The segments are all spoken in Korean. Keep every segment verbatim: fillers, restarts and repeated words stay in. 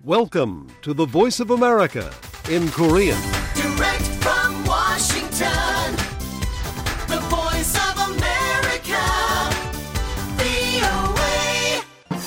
Welcome to the Voice of America in Korean. Direct from Washington, the Voice of America, 브이오에이.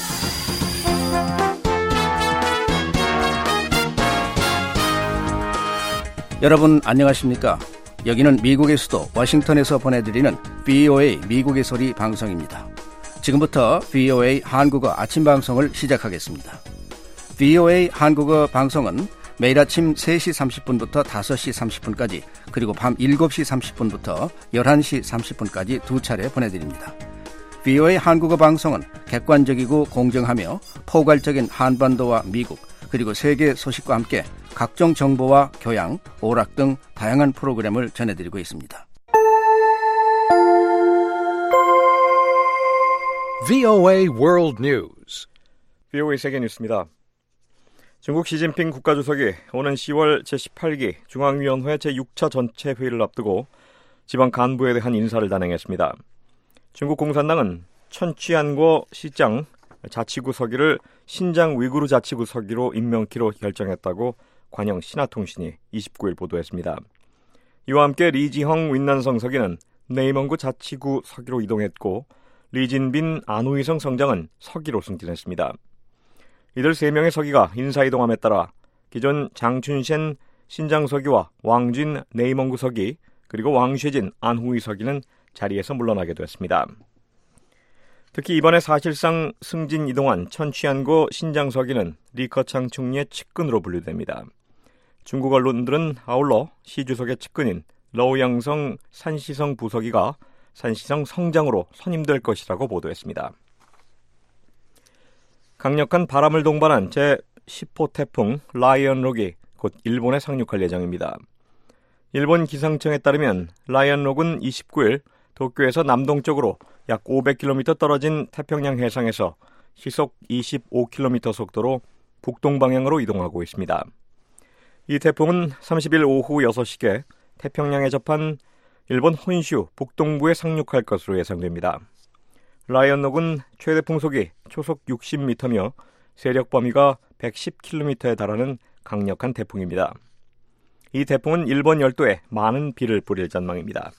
여러분 안녕하십니까? 여기는 미국의 수도 워싱턴에서 보내드리는 브이오에이 미국의 소리 방송입니다. 지금부터 브이오에이 한국어 아침 방송을 시작하겠습니다. 브이오에이 한국어 방송은 매일 아침 세 시 삼십 분부터 다섯 시 삼십 분까지 그리고 밤 일곱 시 삼십 분부터 열한 시 삼십 분까지 두 차례 보내드립니다. 브이오에이 한국어 방송은 객관적이고 공정하며 포괄적인 한반도와 미국 그리고 세계 소식과 함께 각종 정보와 교양, 오락 등 다양한 프로그램을 전해드리고 있습니다. 브이오에이 World News. 브이오에이 세계 뉴스입니다. 중국 시진핑 국가주석이 오는 시월 제십팔 기 중앙위원회 제육 차 전체 회의를 앞두고 지방 간부에 대한 인사를 단행했습니다. 중국 공산당은 천취안고 시장 자치구 서기를 신장 위구르 자치구 서기로 임명키로 결정했다고 관영 신화통신이 이십구 일 보도했습니다. 이와 함께 리지헝 윈난성 서기는 네이멍구 자치구 서기로 이동했고 리진빈 안후이성 성장은 서기로 승진했습니다. 이들 세 명의 서기가 인사이동함에 따라 기존 장춘셴 신장 서기와 왕진 네이멍구 서기 그리고 왕쉐진 안후이 서기는 자리에서 물러나게 됐습니다. 특히 이번에 사실상 승진 이동한 천취안고 신장 서기는 리커창 총리의 측근으로 분류됩니다. 중국 언론들은 아울러 시 주석의 측근인 러우양성 산시성 부서기가 산시성 성장으로 선임될 것이라고 보도했습니다. 강력한 바람을 동반한 제십 호 태풍 라이언록이 곧 일본에 상륙할 예정입니다. 일본 기상청에 따르면 라이언록은 이십구 일 도쿄에서 남동쪽으로 약 오백 킬로미터 떨어진 태평양 해상에서 시속 이십오 킬로미터 속도로 북동방향으로 이동하고 있습니다. 이 태풍은 삼십 일 오후 여섯 시께 태평양에 접한 일본 혼슈 북동부에 상륙할 것으로 예상됩니다. 라이언록은 최대 풍속이 초속 육십 미터며 세력 범위가 백십 킬로미터에 달하는 강력한 태풍입니다. 이 태풍은 일본 열도에 많은 비를 뿌릴 전망입니다.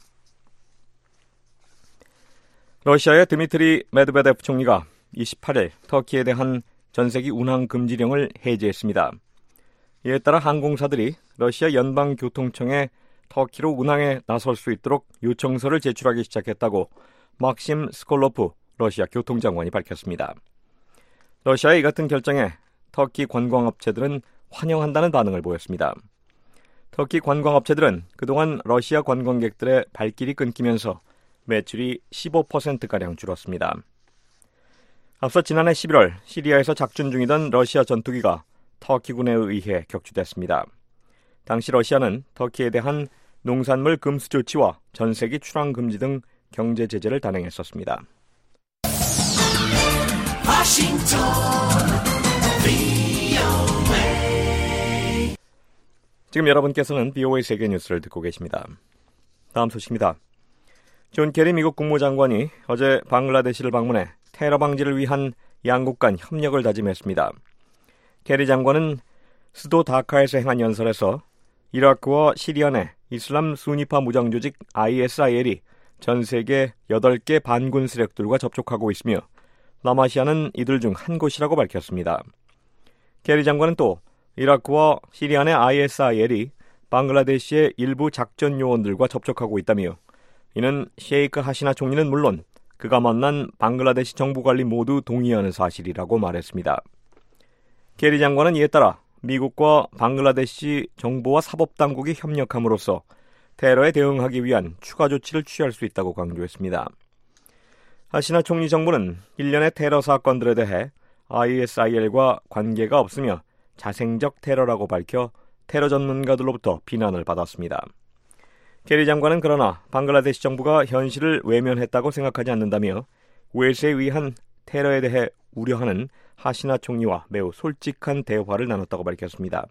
러시아의 드미트리 메드베데프 총리가 이십팔 일 터키에 대한 전세기 운항 금지령을 해제했습니다. 이에 따라 항공사들이 러시아 연방교통청에 터키로 운항에 나설 수 있도록 요청서를 제출하기 시작했다고 막심 스콜로프 러시아 교통장관이 밝혔습니다. 러시아의 이 같은 결정에 터키 관광업체들은 환영한다는 반응을 보였습니다. 터키 관광업체들은 그동안 러시아 관광객들의 발길이 끊기면서 매출이 십오 퍼센트가량 줄었습니다. 앞서 지난해 십일월 시리아에서 작전 중이던 러시아 전투기가 터키군에 의해 격추됐습니다. 당시 러시아는 터키에 대한 농산물 금수 조치와 전세기 출항 금지 등 경제 제재를 단행했었습니다. 워싱턴, 브이오에이. 지금 여러분께서는 브이오에이 세계 뉴스를 듣고 계십니다. 다음 소식입니다. 존 케리 미국 국무장관이 어제 방글라데시를 방문해 테러 방지를 위한 양국 간 협력을 다짐했습니다. 케리 장관은 수도 다카에서 행한 연설에서 이라크와 시리아 내 이슬람 수니파 무장조직 아이에스아이엘이 전 세계 여덟 개 반군 세력들과 접촉하고 있으며 남아시아는 이들 중 한 곳이라고 밝혔습니다. 케리 장관은 또 이라크와 시리아 내 아이에스아이엘이 방글라데시의 일부 작전 요원들과 접촉하고 있다며 이는 셰이크 하시나 총리는 물론 그가 만난 방글라데시 정부 관리 모두 동의하는 사실이라고 말했습니다. 케리 장관은 이에 따라 미국과 방글라데시 정부와 사법당국이 협력함으로써 테러에 대응하기 위한 추가 조치를 취할 수 있다고 강조했습니다. 하시나 총리 정부는 일련의 테러 사건들에 대해 아이에스아이엘과 관계가 없으며 자생적 테러라고 밝혀 테러 전문가들로부터 비난을 받았습니다. 케리 장관은 그러나 방글라데시 정부가 현실을 외면했다고 생각하지 않는다며 외세에 의한 테러에 대해 우려하는 하시나 총리와 매우 솔직한 대화를 나눴다고 밝혔습니다.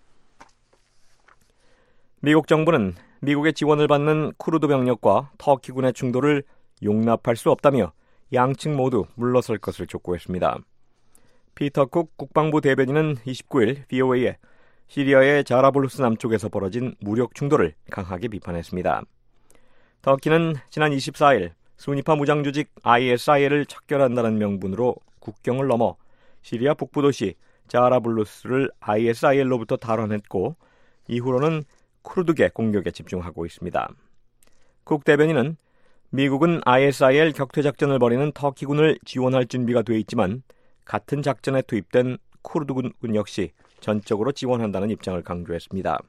미국 정부는 미국의 지원을 받는 쿠르드 병력과 터키군의 충돌을 용납할 수 없다며 양측 모두 물러설 것을 촉구했습니다. 피터 쿡 국방부 대변인은 이십구일 브이오에이에 시리아의 자라블루스 남쪽에서 벌어진 무력 충돌을 강하게 비판했습니다. 터키는 지난 이십사일 수니파 무장조직 아이에스아이엘을 척결한다는 명분으로 국경을 넘어 시리아 북부 도시 자라블루스를 아이에스아이엘로부터 탈환했고 이후로는 쿠르드계 공격에 집중하고 있습니다. 쿡 대변인은 미국은 아이에스아이엘 격퇴작전을 벌이는 터키군을 지원할 준비가 돼 있지만 같은 작전에 투입된 쿠르드군 역시 전적으로 지원한다는 입장을 강조했습니다.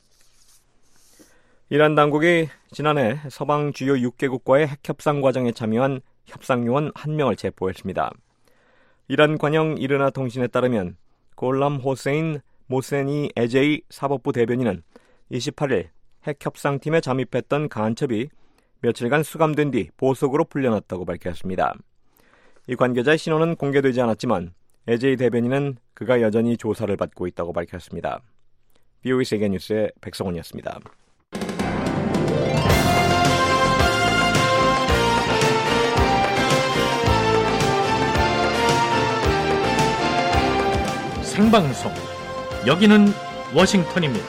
이란 당국이 지난해 서방 주요 육 개국과의 핵협상 과정에 참여한 협상요원 한 명을 체포했습니다. 이란 관영 이르나 통신에 따르면 골람 호세인 모세니 에제이 사법부 대변인은 이십팔일 핵협상팀에 잠입했던 간첩이 며칠간 수감된 뒤 보석으로 풀려났다고 밝혔습니다. 이 관계자의 신원은 공개되지 않았지만 에제이 대변인은 그가 여전히 조사를 받고 있다고 밝혔습니다. 브이오에이 세계뉴스의 백성원이었습니다. 생방송 여기는 워싱턴입니다.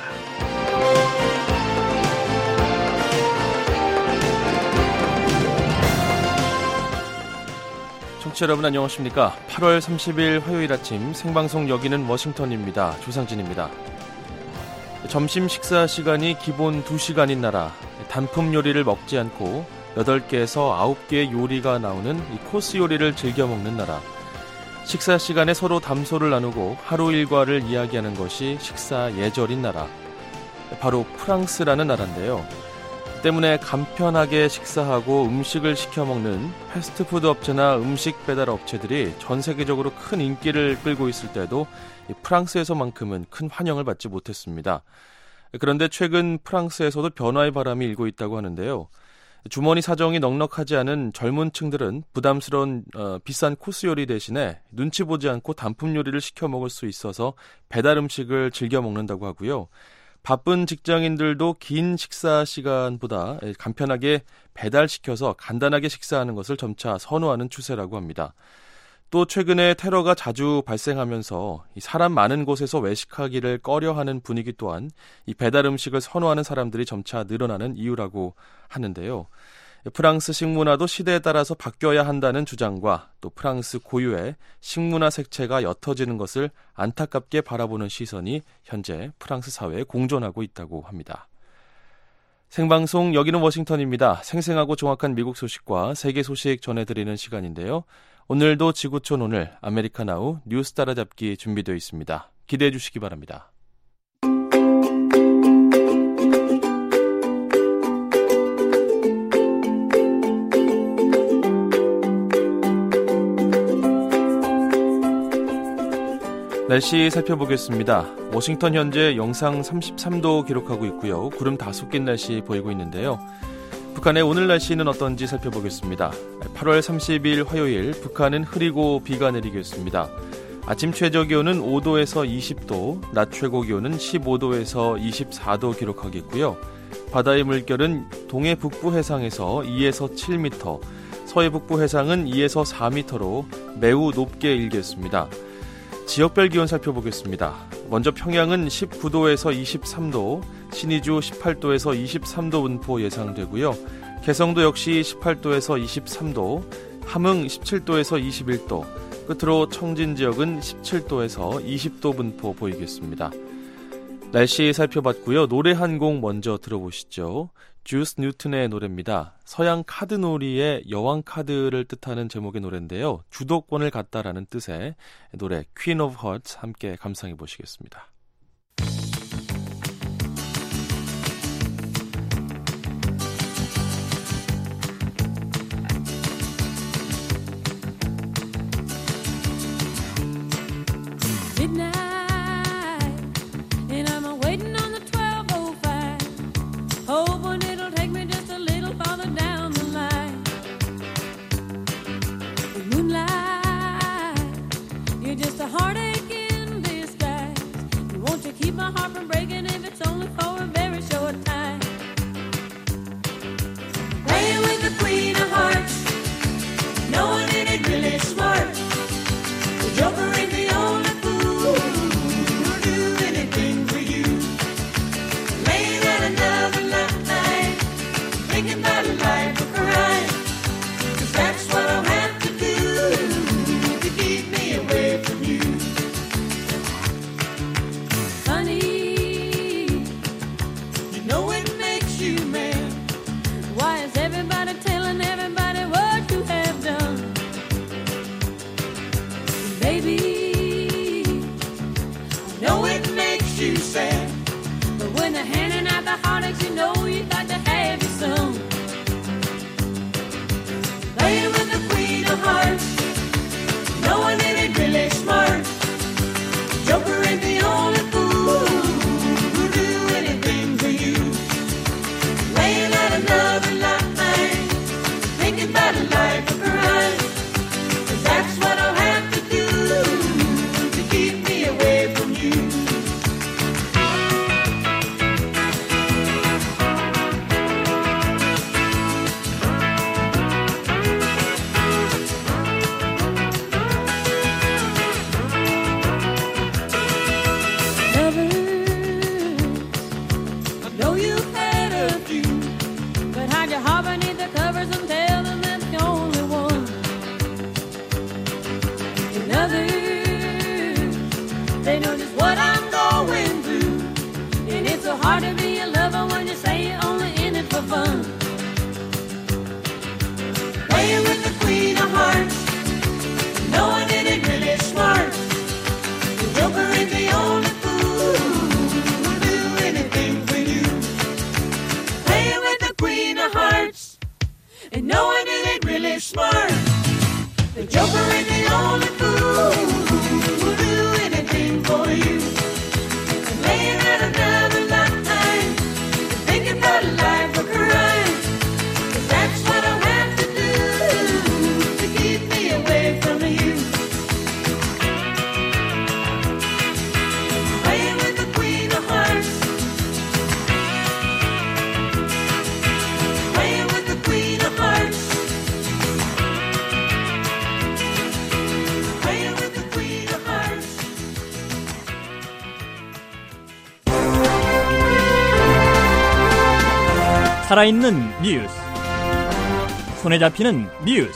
청취자 여러분 안녕하십니까? 팔월 삼십일 화요일 아침 생방송 여기는 워싱턴입니다. 조상진입니다. 점심 식사 시간이 기본 두 시간인 나라, 단품 요리를 먹지 않고 여덟 개에서 아홉 개의 요리가 나오는 이 코스 요리를 즐겨 먹는 나라, 식사 시간에 서로 담소를 나누고 하루 일과를 이야기하는 것이 식사 예절인 나라, 바로 프랑스라는 나라인데요. 때문에 간편하게 식사하고 음식을 시켜 먹는 패스트푸드 업체나 음식 배달 업체들이 전 세계적으로 큰 인기를 끌고 있을 때도 프랑스에서만큼은 큰 환영을 받지 못했습니다. 그런데 최근 프랑스에서도 변화의 바람이 일고 있다고 하는데요. 주머니 사정이 넉넉하지 않은 젊은 층들은 부담스러운 어, 비싼 코스 요리 대신에 눈치 보지 않고 단품 요리를 시켜 먹을 수 있어서 배달 음식을 즐겨 먹는다고 하고요. 바쁜 직장인들도 긴 식사 시간보다 간편하게 배달시켜서 간단하게 식사하는 것을 점차 선호하는 추세라고 합니다. 또 최근에 테러가 자주 발생하면서 사람 많은 곳에서 외식하기를 꺼려하는 분위기 또한 이 배달 음식을 선호하는 사람들이 점차 늘어나는 이유라고 하는데요. 프랑스 식문화도 시대에 따라서 바뀌어야 한다는 주장과 또 프랑스 고유의 식문화 색채가 옅어지는 것을 안타깝게 바라보는 시선이 현재 프랑스 사회에 공존하고 있다고 합니다. 생방송 여기는 워싱턴입니다. 생생하고 정확한 미국 소식과 세계 소식 전해드리는 시간인데요. 오늘도 지구촌 오늘 아메리카 나우 뉴스 따라잡기 준비되어 있습니다. 기대해 주시기 바랍니다. 날씨 살펴보겠습니다. 워싱턴 현재 영상 삼십삼 도 기록하고 있고요. 구름 다소 낀 날씨 보이고 있는데요. 북한의 오늘 날씨는 어떤지 살펴보겠습니다. 팔월 삼십일 화요일 북한은 흐리고 비가 내리겠습니다. 아침 최저 기온은 오 도에서 이십 도, 낮 최고 기온은 십오 도에서 이십사 도 기록하겠고요. 바다의 물결은 동해 북부 해상에서 이에서 칠 미터, 서해 북부 해상은 이에서 사 미터로 매우 높게 일겠습니다. 지역별 기온 살펴보겠습니다. 먼저 평양은 십구 도에서 이십삼 도, 신의주 십팔 도에서 이십삼 도 분포 예상되고요. 개성도 역시 십팔 도에서 이십삼 도, 함흥 십칠 도에서 이십일 도, 끝으로 청진 지역은 십칠 도에서 이십 도 분포 보이겠습니다. 날씨 살펴봤고요. 노래 한 곡 먼저 들어보시죠. 주스 뉴튼의 노래입니다. 서양 카드놀이의 여왕 카드를 뜻하는 제목의 노래인데요. 주도권을 갖다라는 뜻의 노래 Queen of Hearts 함께 감상해 보시겠습니다. Just a heartache in disguise. you said. But when they're handing out the hotcakes, you know you got to have your some. Playing with the queen of hearts, knowing it ain't really smart. Joker ain't the only fool who'll do anything for you. Laying out another line, thinking about a life of crime. 'Cause that's what I'll have to do to keep me away from you. Hard to be a lover when you say you're only in it for fun. Playing with the queen of hearts, knowing it ain't really smart. The Joker ain't the only fool who'll do anything for you. Playing with the queen of hearts, and knowing it ain't really smart. The Joker ain't the only fool who'll do anything for you. And laying out another line, thinking about a life of crime. 'Cause that's what I'll have to do to keep me away from you. Playing with the queen of hearts, playing with the queen of hearts, playing with the queen of hearts. 살아있는 뉴스, 손에 잡히는 뉴스,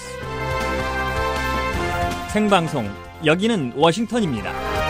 생방송, 여기는 워싱턴입니다.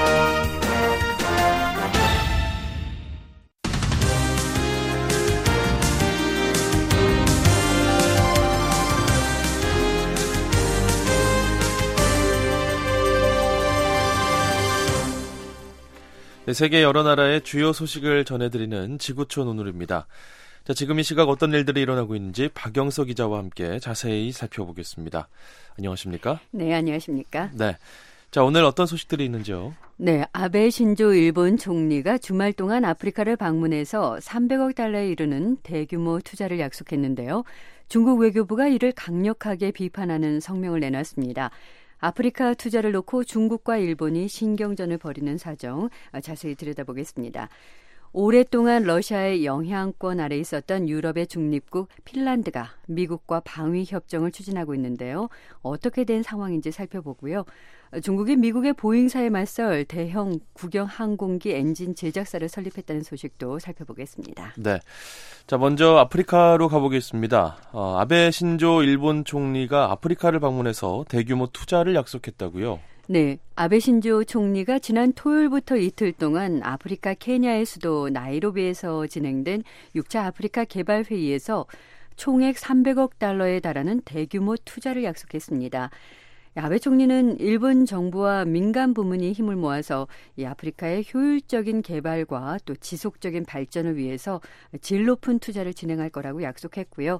네, 세계 여러 나라의 주요 소식을 전해드리는 지구촌 오늘입니다. 자, 지금 이 시각 어떤 일들이 일어나고 있는지 박영서 기자와 함께 자세히 살펴보겠습니다. 안녕하십니까? 네, 안녕하십니까? 네. 자, 오늘 어떤 소식들이 있는지요? 네, 아베 신조 일본 총리가 주말 동안 아프리카를 방문해서 삼백억 달러에 이르는 대규모 투자를 약속했는데요. 중국 외교부가 이를 강력하게 비판하는 성명을 내놨습니다. 아프리카 투자를 놓고 중국과 일본이 신경전을 벌이는 사정 자세히 들여다보겠습니다. 오랫동안 러시아의 영향권 아래 있었던 유럽의 중립국 핀란드가 미국과 방위 협정을 추진하고 있는데요. 어떻게 된 상황인지 살펴보고요. 중국이 미국의 보잉사에 맞설 대형 국영 항공기 엔진 제작사를 설립했다는 소식도 살펴보겠습니다. 네. 자, 먼저 아프리카로 가보겠습니다. 어, 아베 신조 일본 총리가 아프리카를 방문해서 대규모 투자를 약속했다고요? 네, 아베 신조 총리가 지난 토요일부터 이틀 동안 아프리카 케냐의 수도 나이로비에서 진행된 육 차 아프리카 개발회의에서 총액 삼백억 달러에 달하는 대규모 투자를 약속했습니다. 아베 총리는 일본 정부와 민간 부문이 힘을 모아서 이 아프리카의 효율적인 개발과 또 지속적인 발전을 위해서 질 높은 투자를 진행할 거라고 약속했고요.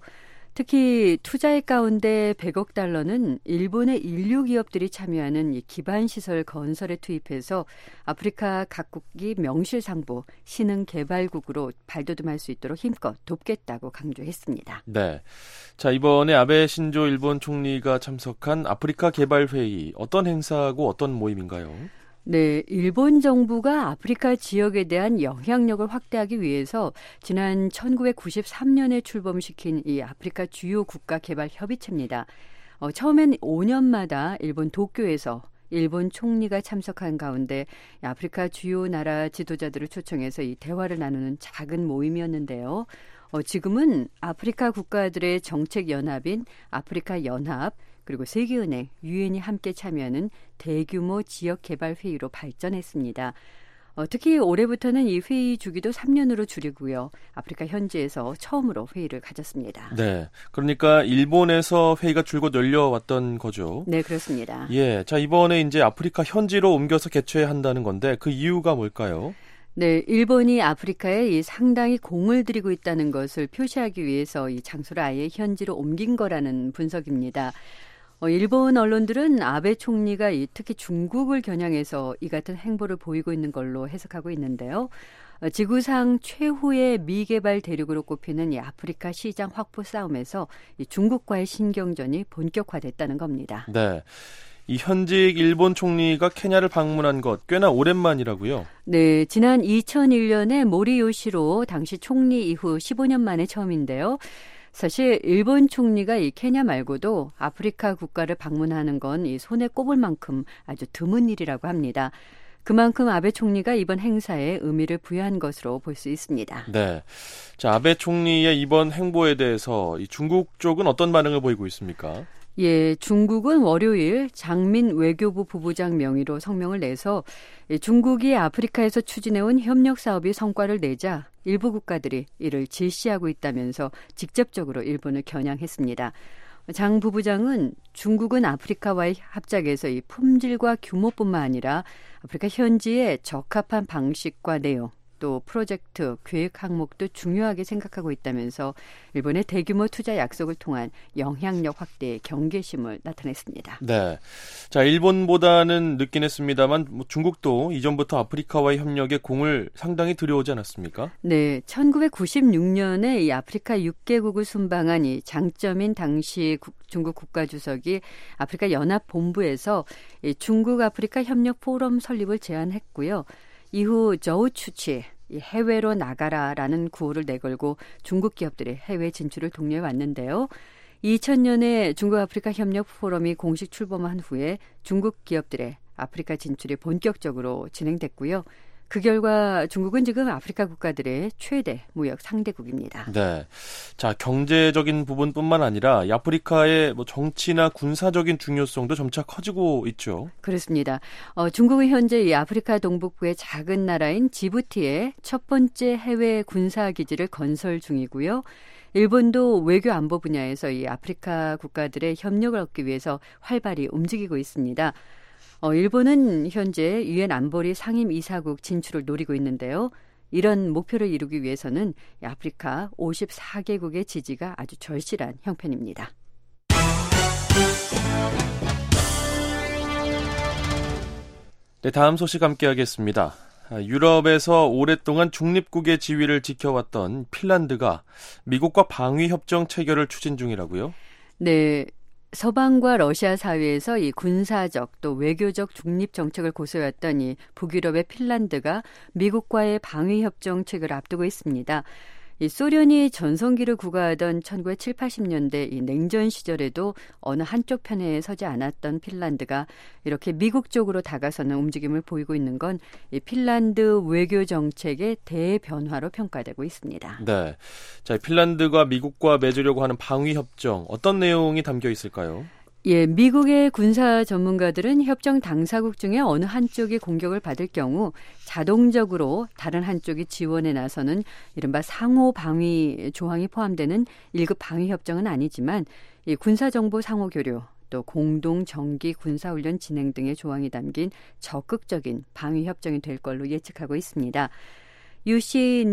특히 투자액 가운데 백억 달러는 일본의 인류 기업들이 참여하는 이 기반시설 건설에 투입해서 아프리카 각국이 명실상부 신흥 개발국으로 발돋움할 수 있도록 힘껏 돕겠다고 강조했습니다. 네. 자, 이번에 아베 신조 일본 총리가 참석한 아프리카 개발회의, 어떤 행사고 어떤 모임인가요? 네, 일본 정부가 아프리카 지역에 대한 영향력을 확대하기 위해서 지난 천구백구십삼 년에 출범시킨 이 아프리카 주요 국가 개발 협의체입니다. 어, 처음엔 오 년마다 일본 도쿄에서 일본 총리가 참석한 가운데 아프리카 주요 나라 지도자들을 초청해서 이 대화를 나누는 작은 모임이었는데요. 어, 지금은 아프리카 국가들의 정책 연합인 아프리카 연합, 그리고 세계은행, 유엔이 함께 참여하는 대규모 지역개발회의로 발전했습니다. 어, 특히 올해부터는 이 회의 주기도 삼 년으로 줄이고요. 아프리카 현지에서 처음으로 회의를 가졌습니다. 네, 그러니까 일본에서 회의가 줄곧 열려왔던 거죠. 네, 그렇습니다. 예, 자, 이번에 이제 아프리카 현지로 옮겨서 개최한다는 건데 그 이유가 뭘까요? 네, 일본이 아프리카에 이 상당히 공을 들이고 있다는 것을 표시하기 위해서 이 장소를 아예 현지로 옮긴 거라는 분석입니다. 어, 일본 언론들은 아베 총리가 이 특히 중국을 겨냥해서 이 같은 행보를 보이고 있는 걸로 해석하고 있는데요. 어, 지구상 최후의 미개발 대륙으로 꼽히는 이 아프리카 시장 확보 싸움에서 이 중국과의 신경전이 본격화됐다는 겁니다. 네. 이 현직 일본 총리가 케냐를 방문한 것 꽤나 오랜만이라고요? 네, 지난 이천일 년에 모리 요시로 당시 총리 이후 십오 년 만에 처음인데요. 사실 일본 총리가 이 케냐 말고도 아프리카 국가를 방문하는 건 이 손에 꼽을 만큼 아주 드문 일이라고 합니다. 그만큼 아베 총리가 이번 행사에 의미를 부여한 것으로 볼 수 있습니다. 네, 자 아베 총리의 이번 행보에 대해서 이 중국 쪽은 어떤 반응을 보이고 있습니까? 예, 중국은 월요일 장민 외교부 부부장 명의로 성명을 내서 중국이 아프리카에서 추진해온 협력 사업이 성과를 내자 일부 국가들이 이를 질시하고 있다면서 직접적으로 일본을 겨냥했습니다. 장 부부장은 중국은 아프리카와의 합작에서 이 품질과 규모뿐만 아니라 아프리카 현지의 적합한 방식과 내용, 또 프로젝트, 계획 항목도 중요하게 생각하고 있다면서 일본의 대규모 투자 약속을 통한 영향력 확대의 경계심을 나타냈습니다. 네, 자 일본보다는 늦긴 했습니다만 뭐 중국도 이전부터 아프리카와의 협력에 공을 상당히 들여오지 않았습니까? 네, 천구백구십육 년에 이 아프리카 육 개국을 순방한 이 장점인 당시 국, 중국 국가주석이 아프리카 연합본부에서 이 중국 아프리카 협력 포럼 설립을 제안했고요. 이후 저우추치, 해외로 나가라라는 구호를 내걸고 중국 기업들의 해외 진출을 독려해 왔는데요. 이천 년에 중국 아프리카 협력 포럼이 공식 출범한 후에 중국 기업들의 아프리카 진출이 본격적으로 진행됐고요. 그 결과 중국은 지금 아프리카 국가들의 최대 무역 상대국입니다. 네, 자 경제적인 부분뿐만 아니라 이 아프리카의 뭐 정치나 군사적인 중요성도 점차 커지고 있죠. 그렇습니다. 어, 중국은 현재 이 아프리카 동북부의 작은 나라인 지부티에 첫 번째 해외 군사 기지를 건설 중이고요. 일본도 외교 안보 분야에서 이 아프리카 국가들의 협력을 얻기 위해서 활발히 움직이고 있습니다. 어, 일본은 현재 유엔 안보리 상임이사국 진출을 노리고 있는데요. 이런 목표를 이루기 위해서는 아프리카 오십사 개국의 지지가 아주 절실한 형편입니다. 네, 다음 소식 함께하겠습니다. 유럽에서 오랫동안 중립국의 지위를 지켜왔던 핀란드가 미국과 방위협정 체결을 추진 중이라고요? 네. 서방과 러시아 사회에서 이 군사적 또 외교적 중립 정책을 고수해왔던 이 북유럽의 핀란드가 미국과의 방위협정 체결을 앞두고 있습니다. 이 소련이 전성기를 구가하던 천구백칠십, 팔십 년대 이 냉전 시절에도 어느 한쪽 편에 서지 않았던 핀란드가 이렇게 미국 쪽으로 다가서는 움직임을 보이고 있는 건 이 핀란드 외교 정책의 대변화로 평가되고 있습니다. 네, 자 핀란드가 미국과 맺으려고 하는 방위협정 어떤 내용이 담겨 있을까요? 예, 미국의 군사 전문가들은 협정 당사국 중에 어느 한쪽이 공격을 받을 경우 자동적으로 다른 한쪽이 지원에 나서는 이른바 상호 방위 조항이 포함되는 일 급 방위 협정은 아니지만 이 군사 정보 상호 교류 또 공동 정기 군사 훈련 진행 등의 조항이 담긴 적극적인 방위 협정이 될 걸로 예측하고 있습니다. 유시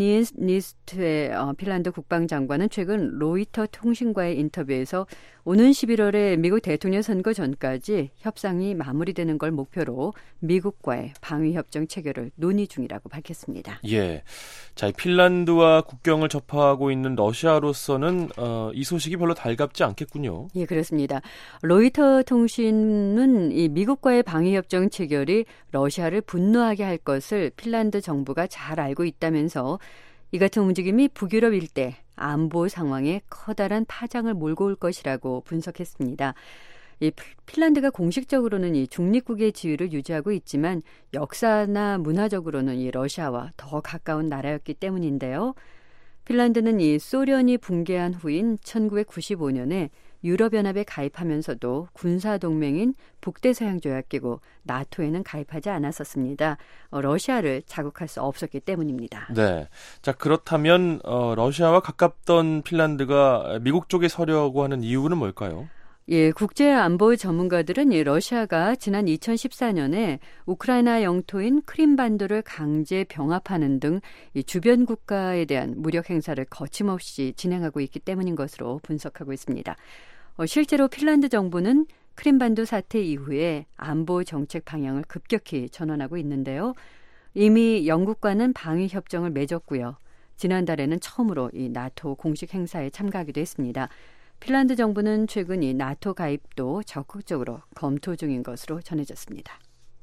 니스트의 어, 핀란드 국방장관은 최근 로이터 통신과의 인터뷰에서 오는 십일월에 미국 대통령 선거 전까지 협상이 마무리되는 걸 목표로 미국과의 방위협정 체결을 논의 중이라고 밝혔습니다. 예, 자 핀란드와 국경을 접하고 있는 러시아로서는 어, 이 소식이 별로 달갑지 않겠군요. 예, 그렇습니다. 로이터 통신은 이 미국과의 방위협정 체결이 러시아를 분노하게 할 것을 핀란드 정부가 잘 알고 있다면서 이 같은 움직임이 북유럽 일대 안보 상황에 커다란 파장을 몰고 올 것이라고 분석했습니다. 이 핀란드가 공식적으로는 이 중립국의 지위를 유지하고 있지만 역사나 문화적으로는 이 러시아와 더 가까운 나라였기 때문인데요. 핀란드는 이 소련이 붕괴한 후인 천구백구십오 년에 유럽연합에 가입하면서도 군사동맹인 북대서양조약기구 나토에는 가입하지 않았었습니다. 어, 러시아를 자극할 수 없었기 때문입니다. 네, 자 그렇다면 어, 러시아와 가깝던 핀란드가 미국 쪽에 서려고 하는 이유는 뭘까요? 예, 국제안보 전문가들은 이 러시아가 지난 이천십사 년에 우크라이나 영토인 크림반도를 강제 병합하는 등 이 주변 국가에 대한 무력 행사를 거침없이 진행하고 있기 때문인 것으로 분석하고 있습니다. 어, 실제로 핀란드 정부는 크림반도 사태 이후에 안보 정책 방향을 급격히 전환하고 있는데요. 이미 영국과는 방위 협정을 맺었고요. 지난달에는 처음으로 이 나토 공식 행사에 참가하기도 했습니다. 핀란드 정부는 최근 이 나토 가입도 적극적으로 검토 중인 것으로 전해졌습니다.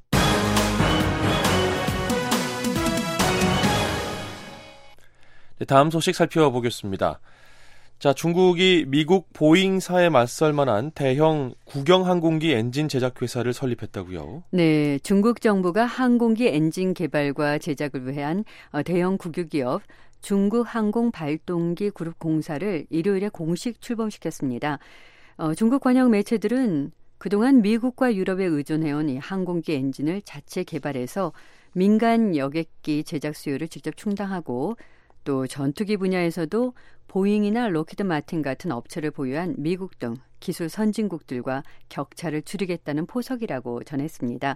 네, 다음 소식 살펴보겠습니다. 자, 중국이 미국 보잉사에 맞설 만한 대형 국영 항공기 엔진 제작 회사를 설립했다고요? 네, 중국 정부가 항공기 엔진 개발과 제작을 위한 대형 국유기업 중국 항공발동기 그룹 공사를 일요일에 공식 출범시켰습니다. 어, 중국 관영 매체들은 그동안 미국과 유럽에 의존해온 이 항공기 엔진을 자체 개발해서 민간 여객기 제작 수요를 직접 충당하고 또 전투기 분야에서도 보잉이나 로키드 마틴 같은 업체를 보유한 미국 등 기술 선진국들과 격차를 줄이겠다는 포석이라고 전했습니다.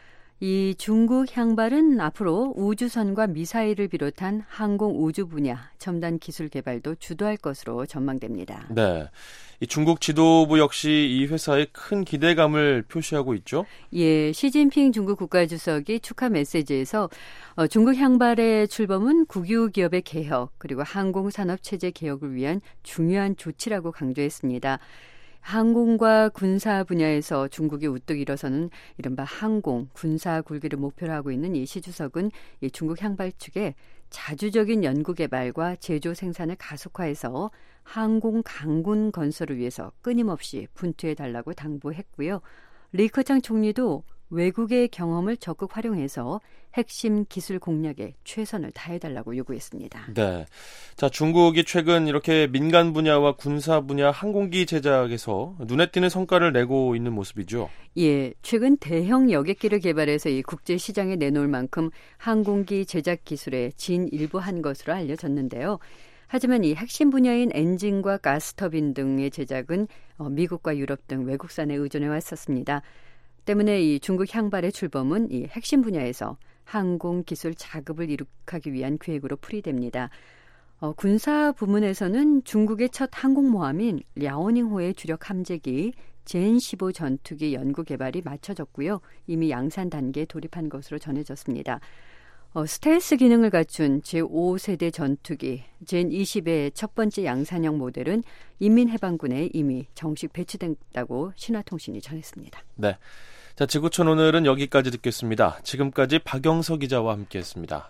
이 중국 향발은 앞으로 우주선과 미사일을 비롯한 항공 우주 분야 첨단 기술 개발도 주도할 것으로 전망됩니다. 네, 이 중국 지도부 역시 이 회사에 큰 기대감을 표시하고 있죠? 예, 시진핑 중국 국가주석이 축하 메시지에서 어, 중국 향발의 출범은 국유 기업의 개혁 그리고 항공산업체제 개혁을 위한 중요한 조치라고 강조했습니다. 항공과 군사 분야에서 중국이 우뚝 일어서는 이른바 항공, 군사 굴기를 목표로 하고 있는 이 시 주석은 이 중국 향발 측에 자주적인 연구 개발과 제조 생산을 가속화해서 항공 강군 건설을 위해서 끊임없이 분투해달라고 당부했고요. 리커창 총리도 외국의 경험을 적극 활용해서 핵심 기술 공략에 최선을 다해달라고 요구했습니다. 네, 자 중국이 최근 이렇게 민간 분야와 군사 분야 항공기 제작에서 눈에 띄는 성과를 내고 있는 모습이죠. 예, 최근 대형 여객기를 개발해서 이 국제 시장에 내놓을 만큼 항공기 제작 기술에 진일보한 것으로 알려졌는데요. 하지만 이 핵심 분야인 엔진과 가스터빈 등의 제작은 미국과 유럽 등 외국산에 의존해 왔었습니다. 때문에 이 중국 향발의 출범은 이 핵심 분야에서 항공 기술 자급을 이룩하기 위한 계획으로 풀이됩니다. 어, 군사 부문에서는 중국의 첫 항공모함인 랴오닝호의 주력 함재기 제엔 십오 전투기 연구 개발이 마쳐졌고요. 이미 양산 단계에 돌입한 것으로 전해졌습니다. 어, 스텔스 기능을 갖춘 제오 세대 전투기 제엔 이십의 첫 번째 양산형 모델은 인민해방군에 이미 정식 배치됐다고 신화통신이 전했습니다. 네, 자 지구촌 오늘은 여기까지 듣겠습니다. 지금까지 박영서 기자와 함께했습니다.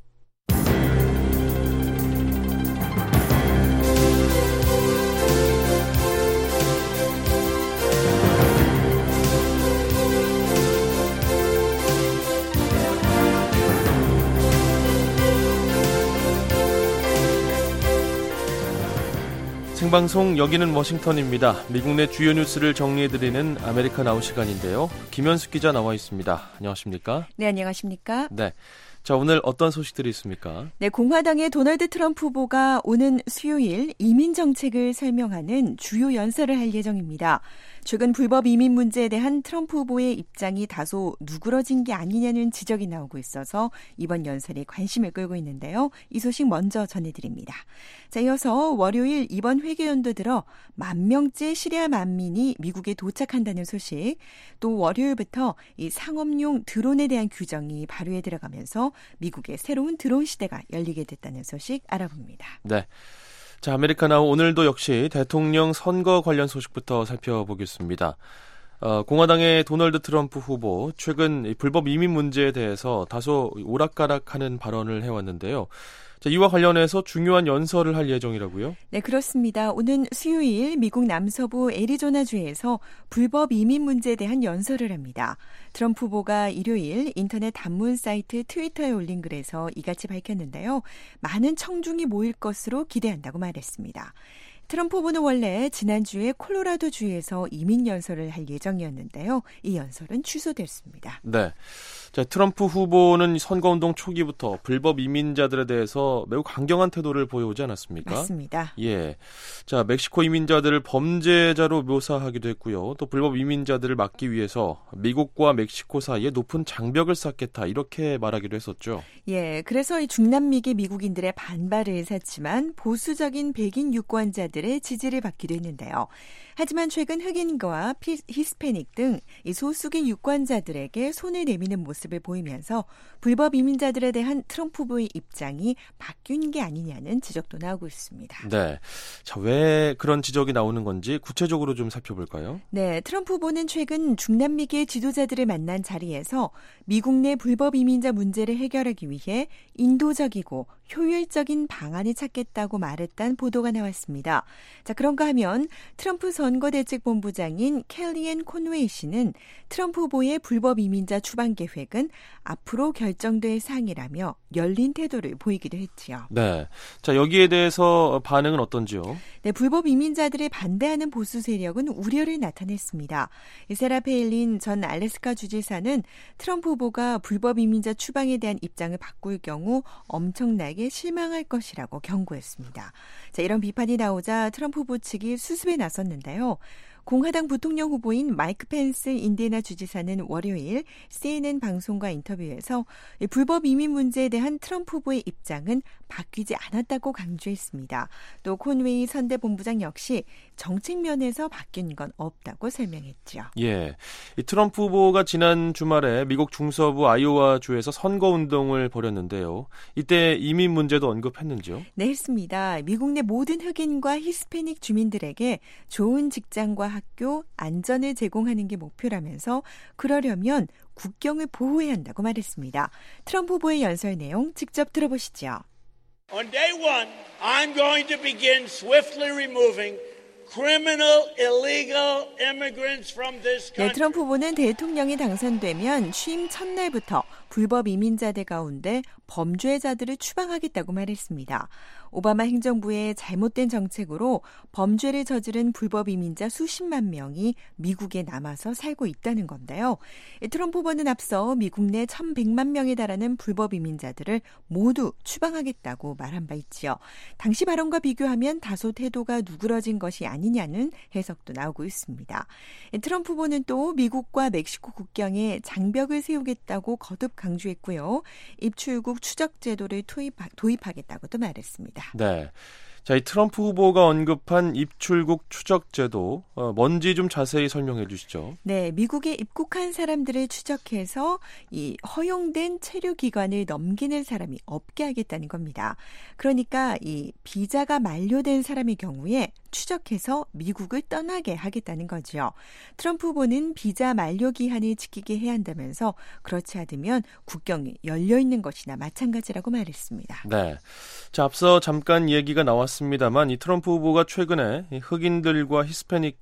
생방송 여기는 워싱턴입니다. 미국 내 주요 뉴스를 정리해드리는 아메리카 나우 시간인데요. 김현숙 기자 나와 있습니다. 안녕하십니까? 네, 안녕하십니까? 네. 자, 오늘 어떤 소식들이 있습니까? 네, 공화당의 도널드 트럼프 후보가 오는 수요일 이민 정책을 설명하는 주요 연설을 할 예정입니다. 최근 불법 이민 문제에 대한 트럼프 후보의 입장이 다소 누그러진 게 아니냐는 지적이 나오고 있어서 이번 연설에 관심을 끌고 있는데요. 이 소식 먼저 전해드립니다. 자, 이어서 월요일 이번 회계연도 들어 만 명째 시리아 난민이 미국에 도착한다는 소식, 또 월요일부터 이 상업용 드론에 대한 규정이 발효에 들어가면서 미국의 새로운 드론 시대가 열리게 됐다는 소식 알아봅니다. 네. 자, 아메리카 나우 오늘도 역시 대통령 선거 관련 소식부터 살펴보겠습니다. 어, 공화당의 도널드 트럼프 후보 최근 불법 이민 문제에 대해서 다소 오락가락하는 발언을 해왔는데요. 자, 이와 관련해서 중요한 연설을 할 예정이라고요? 네, 그렇습니다. 오는 수요일 미국 남서부 애리조나주에서 불법 이민 문제에 대한 연설을 합니다. 트럼프 후보가 일요일 인터넷 단문 사이트 트위터에 올린 글에서 이같이 밝혔는데요. 많은 청중이 모일 것으로 기대한다고 말했습니다. 트럼프 후보는 원래 지난주에 콜로라도주에서 이민 연설을 할 예정이었는데요. 이 연설은 취소됐습니다. 네. 자, 트럼프 후보는 선거운동 초기부터 불법 이민자들에 대해서 매우 강경한 태도를 보여오지 않았습니까? 맞습니다. 예. 자, 멕시코 이민자들을 범죄자로 묘사하기도 했고요. 또 불법 이민자들을 막기 위해서 미국과 멕시코 사이에 높은 장벽을 쌓겠다 이렇게 말하기도 했었죠. 예, 그래서 이 중남미계 미국인들의 반발을 샀지만 보수적인 백인 유권자들의 지지를 받기도 했는데요. 하지만 최근 흑인과 피, 히스패닉 등 이 소수계 유권자들에게 손을 내미는 모습을 보이면서 불법 이민자들에 대한 트럼프 후보의 입장이 바뀐 게 아니냐는 지적도 나오고 있습니다. 네, 자, 왜 그런 지적이 나오는 건지 구체적으로 좀 살펴볼까요? 네, 트럼프 후보는 최근 중남미계 지도자들을 만난 자리에서 미국 내 불법 이민자 문제를 해결하기 위해 인도적이고 효율적인 방안을 찾겠다고 말했다는 보도가 나왔습니다. 자, 그런가 하면 트럼프 선거대책본부장인 켈리앤 콘웨이 씨는 트럼프 후보의 불법 이민자 추방 계획은 앞으로 결정될 사항이라며 열린 태도를 보이기도 했지요. 네, 자, 여기에 대해서 반응은 어떤지요? 네, 불법 이민자들을 반대하는 보수 세력은 우려를 나타냈습니다. 세라 페일린 전 알래스카 주지사는 트럼프 후보가 불법 이민자 추방에 대한 입장을 바꿀 경우 엄청나게 실망할 것이라고 경고했습니다. 자, 이런 비판이 나오자 트럼프 후보 측이 수습에 나섰는데요. 공화당 부통령 후보인 마이크 펜스 인디애나 주지사는 월요일 씨엔엔 방송과 인터뷰에서 불법 이민 문제에 대한 트럼프 후보의 입장은 바뀌지 않았다고 강조했습니다. 또 콘웨이 선대본부장 역시 정책 면에서 바뀐 건 없다고 설명했죠. 예, 이 트럼프 후보가 지난 주말에 미국 중서부 아이오와 주에서 선거운동을 벌였는데요. 이때 이민 문제도 언급했는지요? 네, 했습니다. 미국 내 모든 흑인과 히스패닉 주민들에게 좋은 직장과 학교, 안전을 제공하는 게 목표라면서 그러려면 국경을 보호해야 한다고 말했습니다. 트럼프 후보의 연설 내용 직접 들어보시죠. On day one, I'm going to begin swiftly removing criminal, illegal immigrants from this country. 네, 트럼프 후보는 대통령이 당선되면 취임 첫날부터 불법 이민자들 가운데 범죄자들을 추방하겠다고 말했습니다. 오바마 행정부의 잘못된 정책으로 범죄를 저지른 불법 이민자 수십만 명이 미국에 남아서 살고 있다는 건데요. 트럼프 후보는 앞서 미국 내 천백만 명에 달하는 불법 이민자들을 모두 추방하겠다고 말한 바 있지요. 당시 발언과 비교하면 다소 태도가 누그러진 것이 아니냐는 해석도 나오고 있습니다. 트럼프 후보는 또 미국과 멕시코 국경에 장벽을 세우겠다고 거듭 강조했고요. 입출국 추적 제도를 도입하, 도입하겠다고도 말했습니다. 네. 자, 이 트럼프 후보가 언급한 입출국 추적 제도, 어, 뭔지 좀 자세히 설명해 주시죠. 네, 미국에 입국한 사람들을 추적해서 이 허용된 체류 기간을 넘기는 사람이 없게 하겠다는 겁니다. 그러니까 이 비자가 만료된 사람의 경우에 추적해서 미국을 떠나게 하겠다는 거죠. 트럼프 후보는 비자 만료 기한을 지키게 해야 한다면서 그렇지 않으면 국경이 열려 있는 것이나 마찬가지라고 말했습니다. 네. 자, 앞서 잠깐 얘기가 나왔습니다만 이 트럼프 후보가 최근에 흑인들과 히스패닉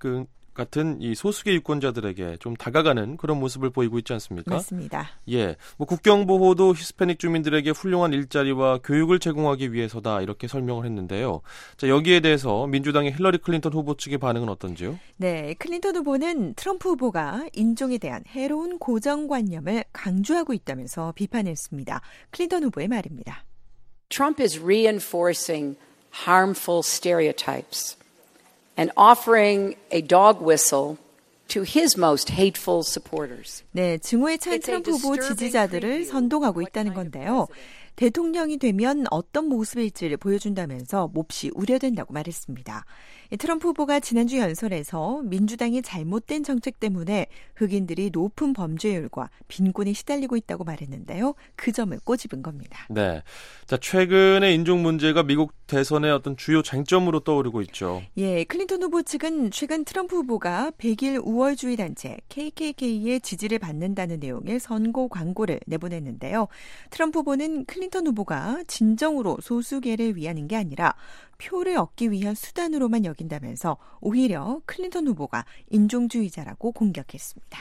같은 이 소수계 유권자들에게 좀 다가가는 그런 모습을 보이고 있지 않습니까? 맞습니다. 예, 뭐 국경 보호도 히스패닉 주민들에게 훌륭한 일자리와 교육을 제공하기 위해서다 이렇게 설명을 했는데요. 자, 여기에 대해서 민주당의 힐러리 클린턴 후보 측의 반응은 어떤지요? 네, 클린턴 후보는 트럼프 후보가 인종에 대한 해로운 고정관념을 강조하고 있다면서 비판했습니다. 클린턴 후보의 말입니다. Trump is reinforcing harmful stereotypes and offering a dog whistle to his most hateful supporters. 네, 증오에 찬 트럼프 후보 지지자들을 선동하고 있다는 건데요. 대통령이 되면 어떤 모습일지를 보여준다면서 몹시 우려된다고 말했습니다. 트럼프 후보가 지난주 연설에서 민주당의 잘못된 정책 때문에 흑인들이 높은 범죄율과 빈곤에 시달리고 있다고 말했는데요. 그 점을 꼬집은 겁니다. 네, 자, 최근의 인종 문제가 미국 대선의 어떤 주요 쟁점으로 떠오르고 있죠. 예, 클린턴 후보 측은 최근 트럼프 후보가 백일 우월주의 단체 케이케이케이의 지지를 받는다는 내용의 선거 광고를 내보냈는데요. 트럼프 후보는 클린턴 후보가 진정으로 소수계를 위하는 게 아니라 표를 얻기 위한 수단으로만 여긴다면서 오히려 클린턴 후보가 인종주의자라고 공격했습니다.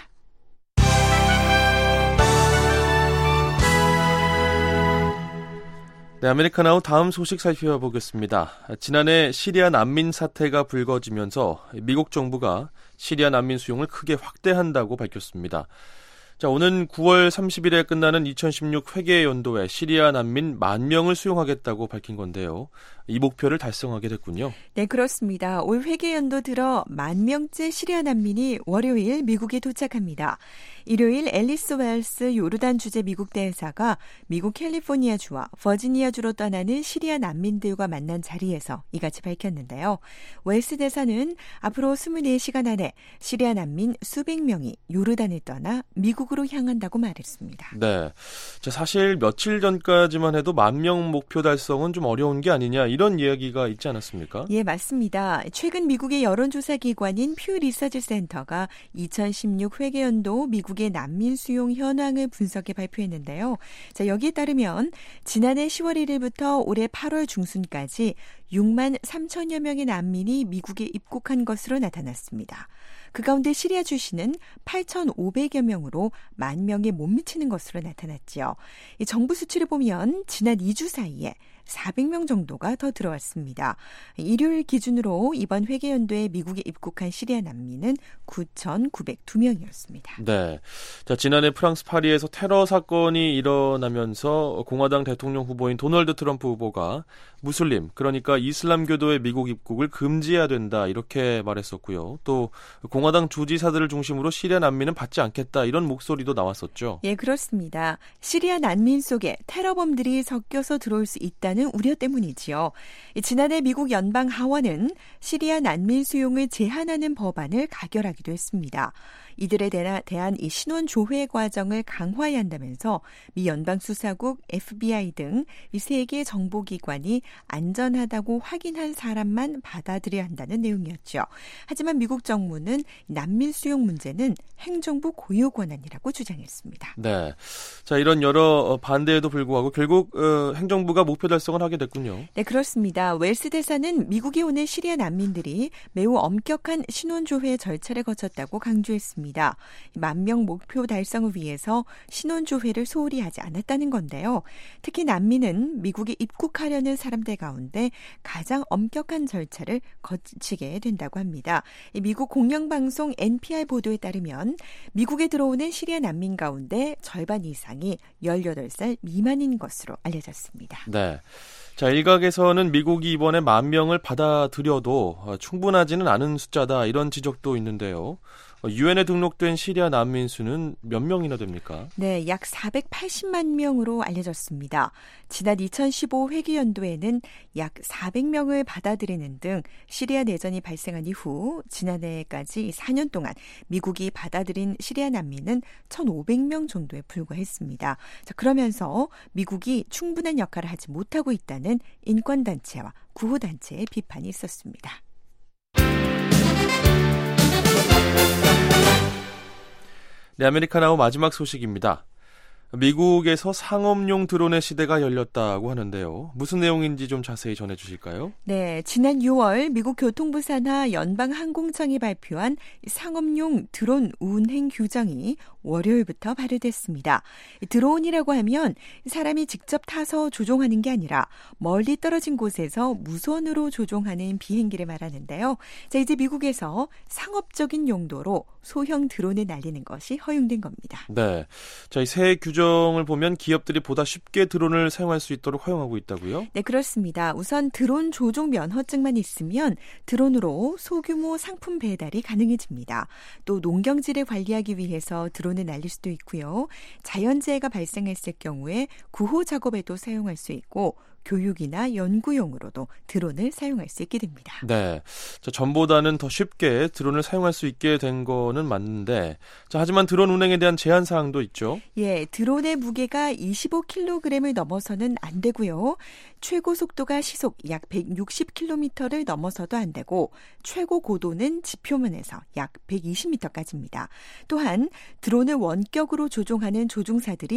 네, 아메리카나우 다음 소식 살펴보겠습니다. 지난해 시리아 난민 사태가 불거지면서 미국 정부가 시리아 난민 수용을 크게 확대한다고 밝혔습니다. 자, 오는 구월 삼십일에 끝나는 이천십육 회계 연도에 시리아 난민 만 명을 수용하겠다고 밝힌 건데요. 이 목표를 달성하게 됐군요. 네, 그렇습니다. 올 회계 연도 들어 만 명째 시리아 난민이 월요일 미국에 도착합니다. 일요일 앨리스 웰스 요르단 주재 미국 대사가 미국 캘리포니아주와 버지니아주로 떠나는 시리아 난민들과 만난 자리에서 이같이 밝혔는데요. 웰스 대사는 앞으로 이십사 시간 안에 시리아 난민 수백 명이 요르단을 떠나 미국으로 향한다고 말했습니다. 네, 자, 사실 며칠 전까지만 해도 만 명 목표 달성은 좀 어려운 게 아니냐 이런 이야기가 있지 않았습니까? 예, 맞습니다. 최근 미국의 여론조사 기관인 퓨 리서치 센터가 이천십육 회계 연도 미국의 난민 수용 현황을 분석해 발표했는데요. 자, 여기에 따르면 지난해 시월 일일부터 올해 팔월 중순까지 육만 삼천여 명의 난민이 미국에 입국한 것으로 나타났습니다. 그 가운데 시리아 출신은 팔천오백여 명으로 만 명에 못 미치는 것으로 나타났지요. 이 정부 수치를 보면 지난 이 주 사이에 사백 명 정도가 더 들어왔습니다. 일요일 기준으로 이번 회계 연도에 미국에 입국한 시리아 난민은 구천구백이 명이었습니다. 네, 자, 지난해 프랑스 파리에서 테러 사건이 일어나면서 공화당 대통령 후보인 도널드 트럼프 후보가 무슬림, 그러니까 이슬람교도의 미국 입국을 금지해야 된다 이렇게 말했었고요. 또 공화당 주지사들을 중심으로 시리아 난민은 받지 않겠다 이런 목소리도 나왔었죠. 예, 그렇습니다. 시리아 난민 속에 테러범들이 섞여서 들어올 수 있다는 우려 때문이지요. 지난해 미국 연방 하원은 시리아 난민 수용을 제한하는 법안을 가결하기도 했습니다. 이들에 대한 이 신원 조회 과정을 강화해야 한다면서 미 연방수사국, 에프비아이 등 이 세 개 정보기관이 안전하다고 확인한 사람만 받아들여야 한다는 내용이었죠. 하지만 미국 정부는 난민 수용 문제는 행정부 고유 권한이라고 주장했습니다. 네, 자, 이런 여러 반대에도 불구하고 결국 어, 행정부가 목표 달성을 하게 됐군요. 네, 그렇습니다. 웰스 대사는 미국에 오는 시리아 난민들이 매우 엄격한 신원 조회 절차를 거쳤다고 강조했습니다. 만 명 목표 달성을 위해서 신원 조회를 소홀히 하지 않았다는 건데요. 특히 난민은 미국에 입국하려는 사람들 가운데 가장 엄격한 절차를 거치게 된다고 합니다. 미국 공영방송 엔피알 보도에 따르면 미국에 들어오는 시리아 난민 가운데 절반 이상이 열여덟 살 미만인 것으로 알려졌습니다. 네. 자, 일각에서는 미국이 이번에 만 명을 받아들여도 충분하지는 않은 숫자다 이런 지적도 있는데요. 유엔에 등록된 시리아 난민 수는 몇 명이나 됩니까? 네, 약 사백팔십만 명으로 알려졌습니다. 지난 이천십오 회계 연도에는 약 사백 명을 받아들이는 등 시리아 내전이 발생한 이후 지난해까지 사 년 동안 미국이 받아들인 시리아 난민은 천오백 명 정도에 불과했습니다. 자, 그러면서 미국이 충분한 역할을 하지 못하고 있다는 인권단체와 구호단체의 비판이 있었습니다. 네, 아메리카나우 마지막 소식입니다. 미국에서 상업용 드론의 시대가 열렸다고 하는데요. 무슨 내용인지 좀 자세히 전해주실까요? 네, 지난 유월 미국 교통부 산하 연방항공청이 발표한 상업용 드론 운행 규정이 월요일부터 발효됐습니다. 드론이라고 하면 사람이 직접 타서 조종하는 게 아니라 멀리 떨어진 곳에서 무선으로 조종하는 비행기를 말하는데요. 자, 이제 미국에서 상업적인 용도로 소형 드론을 날리는 것이 허용된 겁니다. 네, 자, 이 새 규정을 보면 기업들이 보다 쉽게 드론을 사용할 수 있도록 허용하고 있다고요? 네, 그렇습니다. 우선 드론 조종 면허증만 있으면 드론으로 소규모 상품 배달이 가능해집니다. 또 농경지를 관리하기 위해서 드론을 날릴 수도 있고요. 자연재해가 발생했을 경우에 구호 작업에도 사용할 수 있고 교육이나 연구용으로도 드론을 사용할 수 있게 됩니다. 네, 자, 전보다는 더 쉽게 드론을 사용할 수 있게 된 거는 맞는데, 자, 하지만 드론 운행에 대한 제한 사항도 있죠. 예, 드론의 무게가 이십오 킬로그램을 넘어서는 안 되고요. 최고 속도가 시속 약 백육십 킬로미터를 넘어서도 안 되고 최고 고도는 지표면에서 약 백이십 미터까지입니다. 또한 드론을 원격으로 조종하는 조종사들이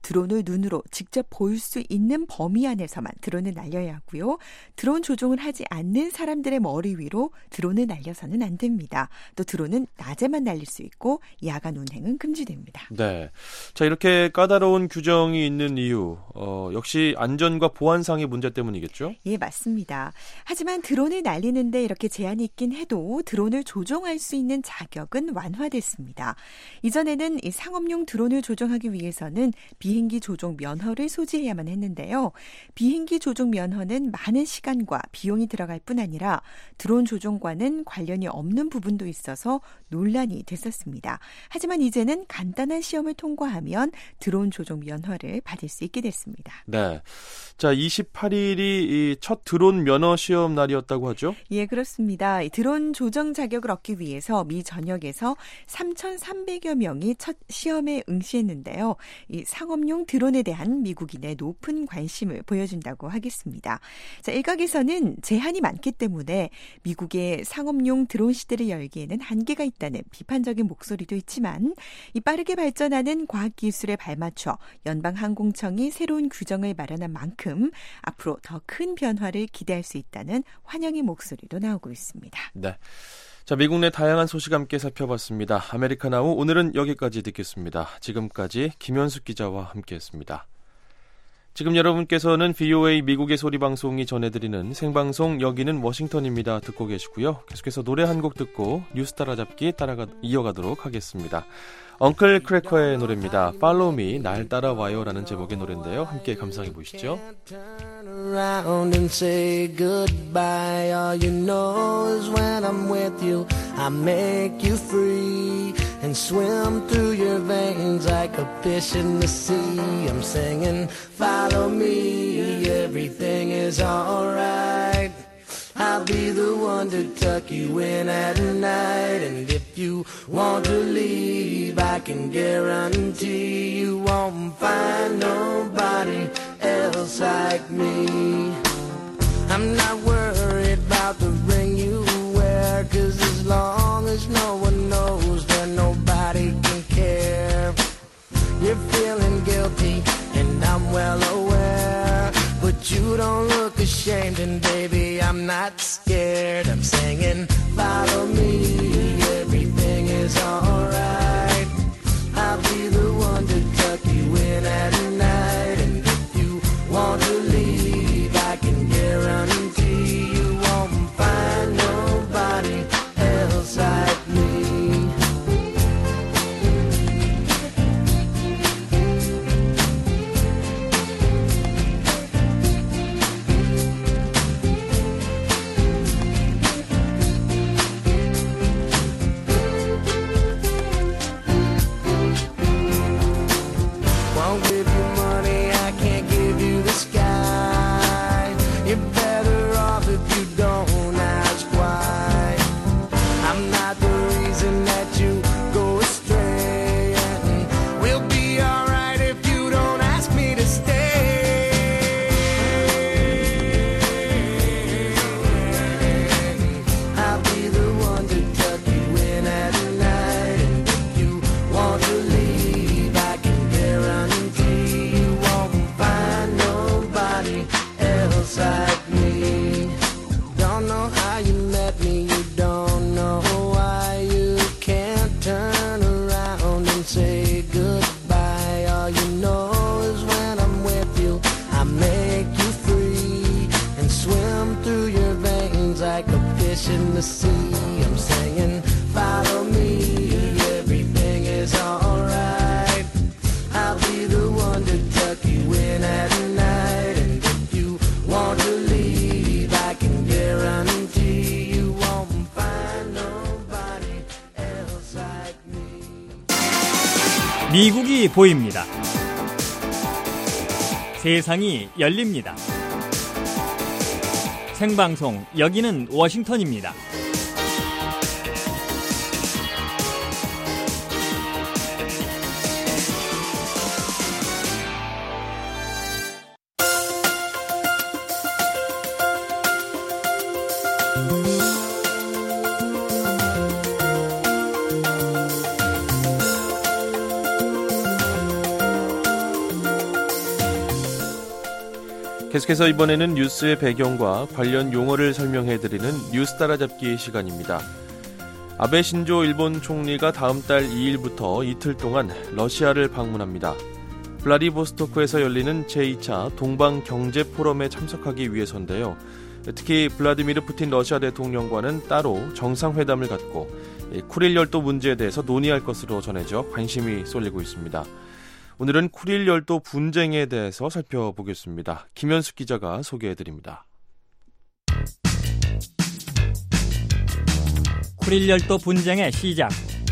드론을 눈으로 직접 볼 수 있는 범위 안에서만 드론을 날려야 하고요. 드론 조종을 하지 않는 사람들의 머리 위로 드론을 날려서는 안 됩니다. 또 드론은 낮에만 날릴 수 있고 야간 운행은 금지됩니다. 네, 자 이렇게 까다로운 규정이 있는 이유 어, 역시 안전과 보안상의 문제 때문이겠죠? 예, 맞습니다. 하지만 드론을 날리는데 이렇게 제한이 있긴 해도 드론을 조종할 수 있는 자격은 완화됐습니다. 이전에는 이 상업용 드론을 조종하기 위해서는 비행기 조종 면허를 소지해야만 했는데요. 비행기 조종 면허는 많은 시간과 비용이 들어갈 뿐 아니라 드론 조종과는 관련이 없는 부분도 있어서 논란이 됐었습니다. 하지만 이제는 간단한 시험을 통과하면 드론 조종 면허를 받을 수 있게 됐습니다. 네, 자 이십팔 일이 이 첫 드론 면허 시험 날이었다고 하죠? 예, 그렇습니다. 드론 조종 자격을 얻기 위해서 미 전역에서 삼천삼백여 명이 첫 시험에 응시했는데요. 이 상업용 드론에 대한 미국인의 높은 관심을 보여준다고 하겠습니다. 자, 일각에서는 제한이 많기 때문에 미국의 상업용 드론 시대를 열기에는 한계가 있다는 비판적인 목소리도 있지만 이 빠르게 발전하는 과학기술에 발맞춰 연방항공청이 새로운 규정을 마련한 만큼 앞으로 더 큰 변화를 기대할 수 있다는 환영의 목소리도 나오고 있습니다. 네, 자 미국 내 다양한 소식 함께 살펴봤습니다. 아메리카 나우 오늘은 여기까지 듣겠습니다. 지금까지 김현숙 기자와 함께했습니다. 지금 여러분께서는 브이오에이 미국의 소리 방송이 전해드리는 생방송 여기는 워싱턴입니다. 듣고 계시고요. 계속해서 노래 한 곡 듣고 뉴스 따라잡기 따라가 이어가도록 하겠습니다. 엉클 크래커의 노래입니다. Follow Me, 날 따라와요 라는 제목의 노래인데요. 함께 감상해 보시죠. Around and say goodbye. All you know is when I'm with you, I make you free and swim through your veins like a fish in the sea. I'm singing, follow me, everything is alright. I'll be the one to tuck you in at night. And if you want to leave, I can guarantee you won't find nobody else like me. I'm not worried about the ring you wear, 'cause as long as no one knows, then nobody can care. You're feeling guilty and I'm well aware, but you don't look ashamed, and baby, I'm not scared. I'm singing, follow me, everything is alright. I'll be the one to tuck you in at night. And if you want to leave, I can guarantee you won't find nobody else like me. In the sea, I'm singing, follow me, everything is alright. I'll be the one to tuck you in at night. And if you want to leave, I can guarantee you won't find nobody else like me. 미국이 보입니다. 세상이 열립니다. 생방송 여기는 워싱턴입니다. 계속해서 이번에는 뉴스의 배경과 관련 용어를 설명해드리는 뉴스 따라잡기 시간입니다. 아베 신조 일본 총리가 다음 달 이 일부터 이틀 동안 러시아를 방문합니다. 블라디보스토크에서 열리는 제이 차 동방경제포럼에 참석하기 위해서인데요. 특히 블라디미르 푸틴 러시아 대통령과는 따로 정상회담을 갖고 쿠릴 열도 문제에 대해서 논의할 것으로 전해져 관심이 쏠리고 있습니다. 오늘은 쿠릴 열도 분쟁에 대해서 살펴보겠습니다. 김현숙 기자가 소개해드립니다. 쿠릴 열도 분쟁의 시작.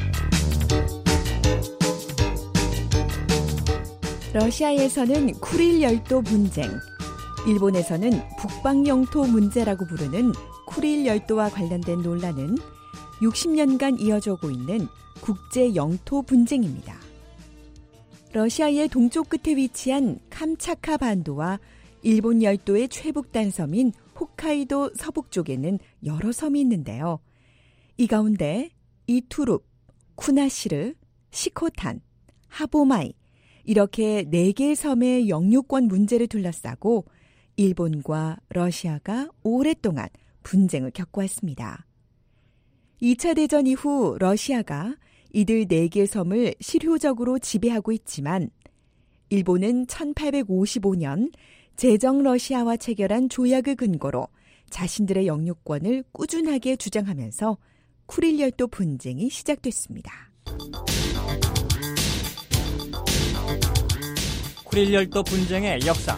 러시아에서는 쿠릴 열도 분쟁, 일본에서는 북방 영토 문제라고 부르는 쿠릴 열도와 관련된 논란은 육십 년간 이어져 오고 있는 국제 영토 분쟁입니다. 러시아의 동쪽 끝에 위치한 캄차카 반도와 일본 열도의 최북단 섬인 홋카이도 서북 쪽에는 여러 섬이 있는데요. 이 가운데 이투룹, 쿠나시르, 시코탄, 하보마이 이렇게 네 개의 섬의 영유권 문제를 둘러싸고 일본과 러시아가 오랫동안 분쟁을 겪어왔습니다. 이 차 대전 이후 러시아가 이들 네 개의 섬을 실효적으로 지배하고 있지만 일본은 천팔백오십오 년 제정 러시아와 체결한 조약을 근거로 자신들의 영유권을 꾸준하게 주장하면서 쿠릴 열도 분쟁이 시작됐습니다. 쿠릴 열도 분쟁의 역사.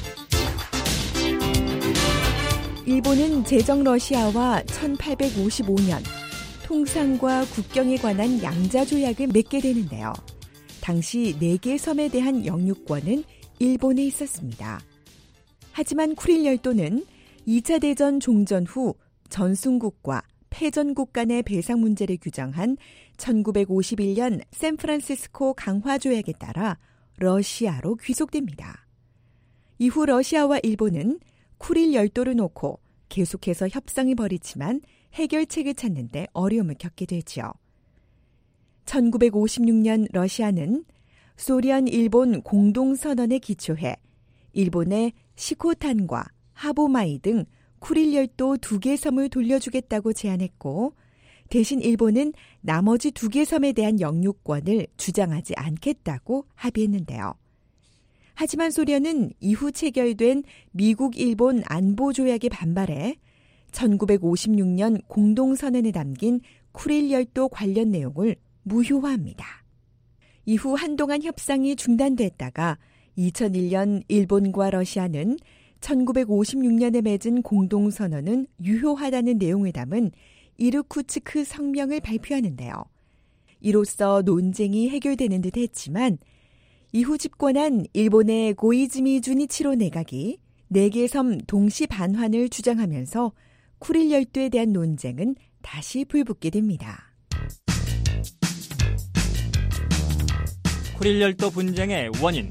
일본은 제정 러시아와 천팔백오십오 년 통상과 국경에 관한 양자 조약을 맺게 되는데요. 당시 네 개의 섬에 대한 영유권은 일본에 있었습니다. 하지만 쿠릴 열도는 이 차 대전 종전 후 전순국과 패전국 간의 배상 문제를 규정한 천구백오십일 년 샌프란시스코 강화 조약에 따라 러시아로 귀속됩니다. 이후 러시아와 일본은 쿠릴 열도를 놓고 계속해서 협상을 벌이지만 해결책을 찾는 데 어려움을 겪게 되죠. 천구백오십육 년 러시아는 소련 일본 공동선언에 기초해 일본의 시코탄과 하보마이 등 쿠릴 열도 두 개 섬을 돌려주겠다고 제안했고 대신 일본은 나머지 두 개 섬에 대한 영유권을 주장하지 않겠다고 합의했는데요. 하지만 소련은 이후 체결된 미국-일본 안보조약에 반발해 천구백오십육 년 공동선언에 담긴 쿠릴 열도 관련 내용을 무효화합니다. 이후 한동안 협상이 중단됐다가 이천일 년 일본과 러시아는 천구백오십육 년에 맺은 공동선언은 유효하다는 내용을 담은 이르쿠츠크 성명을 발표하는데요. 이로써 논쟁이 해결되는 듯 했지만 이후 집권한 일본의 고이즈미 주니치로 내각이 네 개 섬 동시 반환을 주장하면서 쿠릴 열도에 대한 논쟁은 다시 불붙게 됩니다. 쿠릴 열도 분쟁의 원인.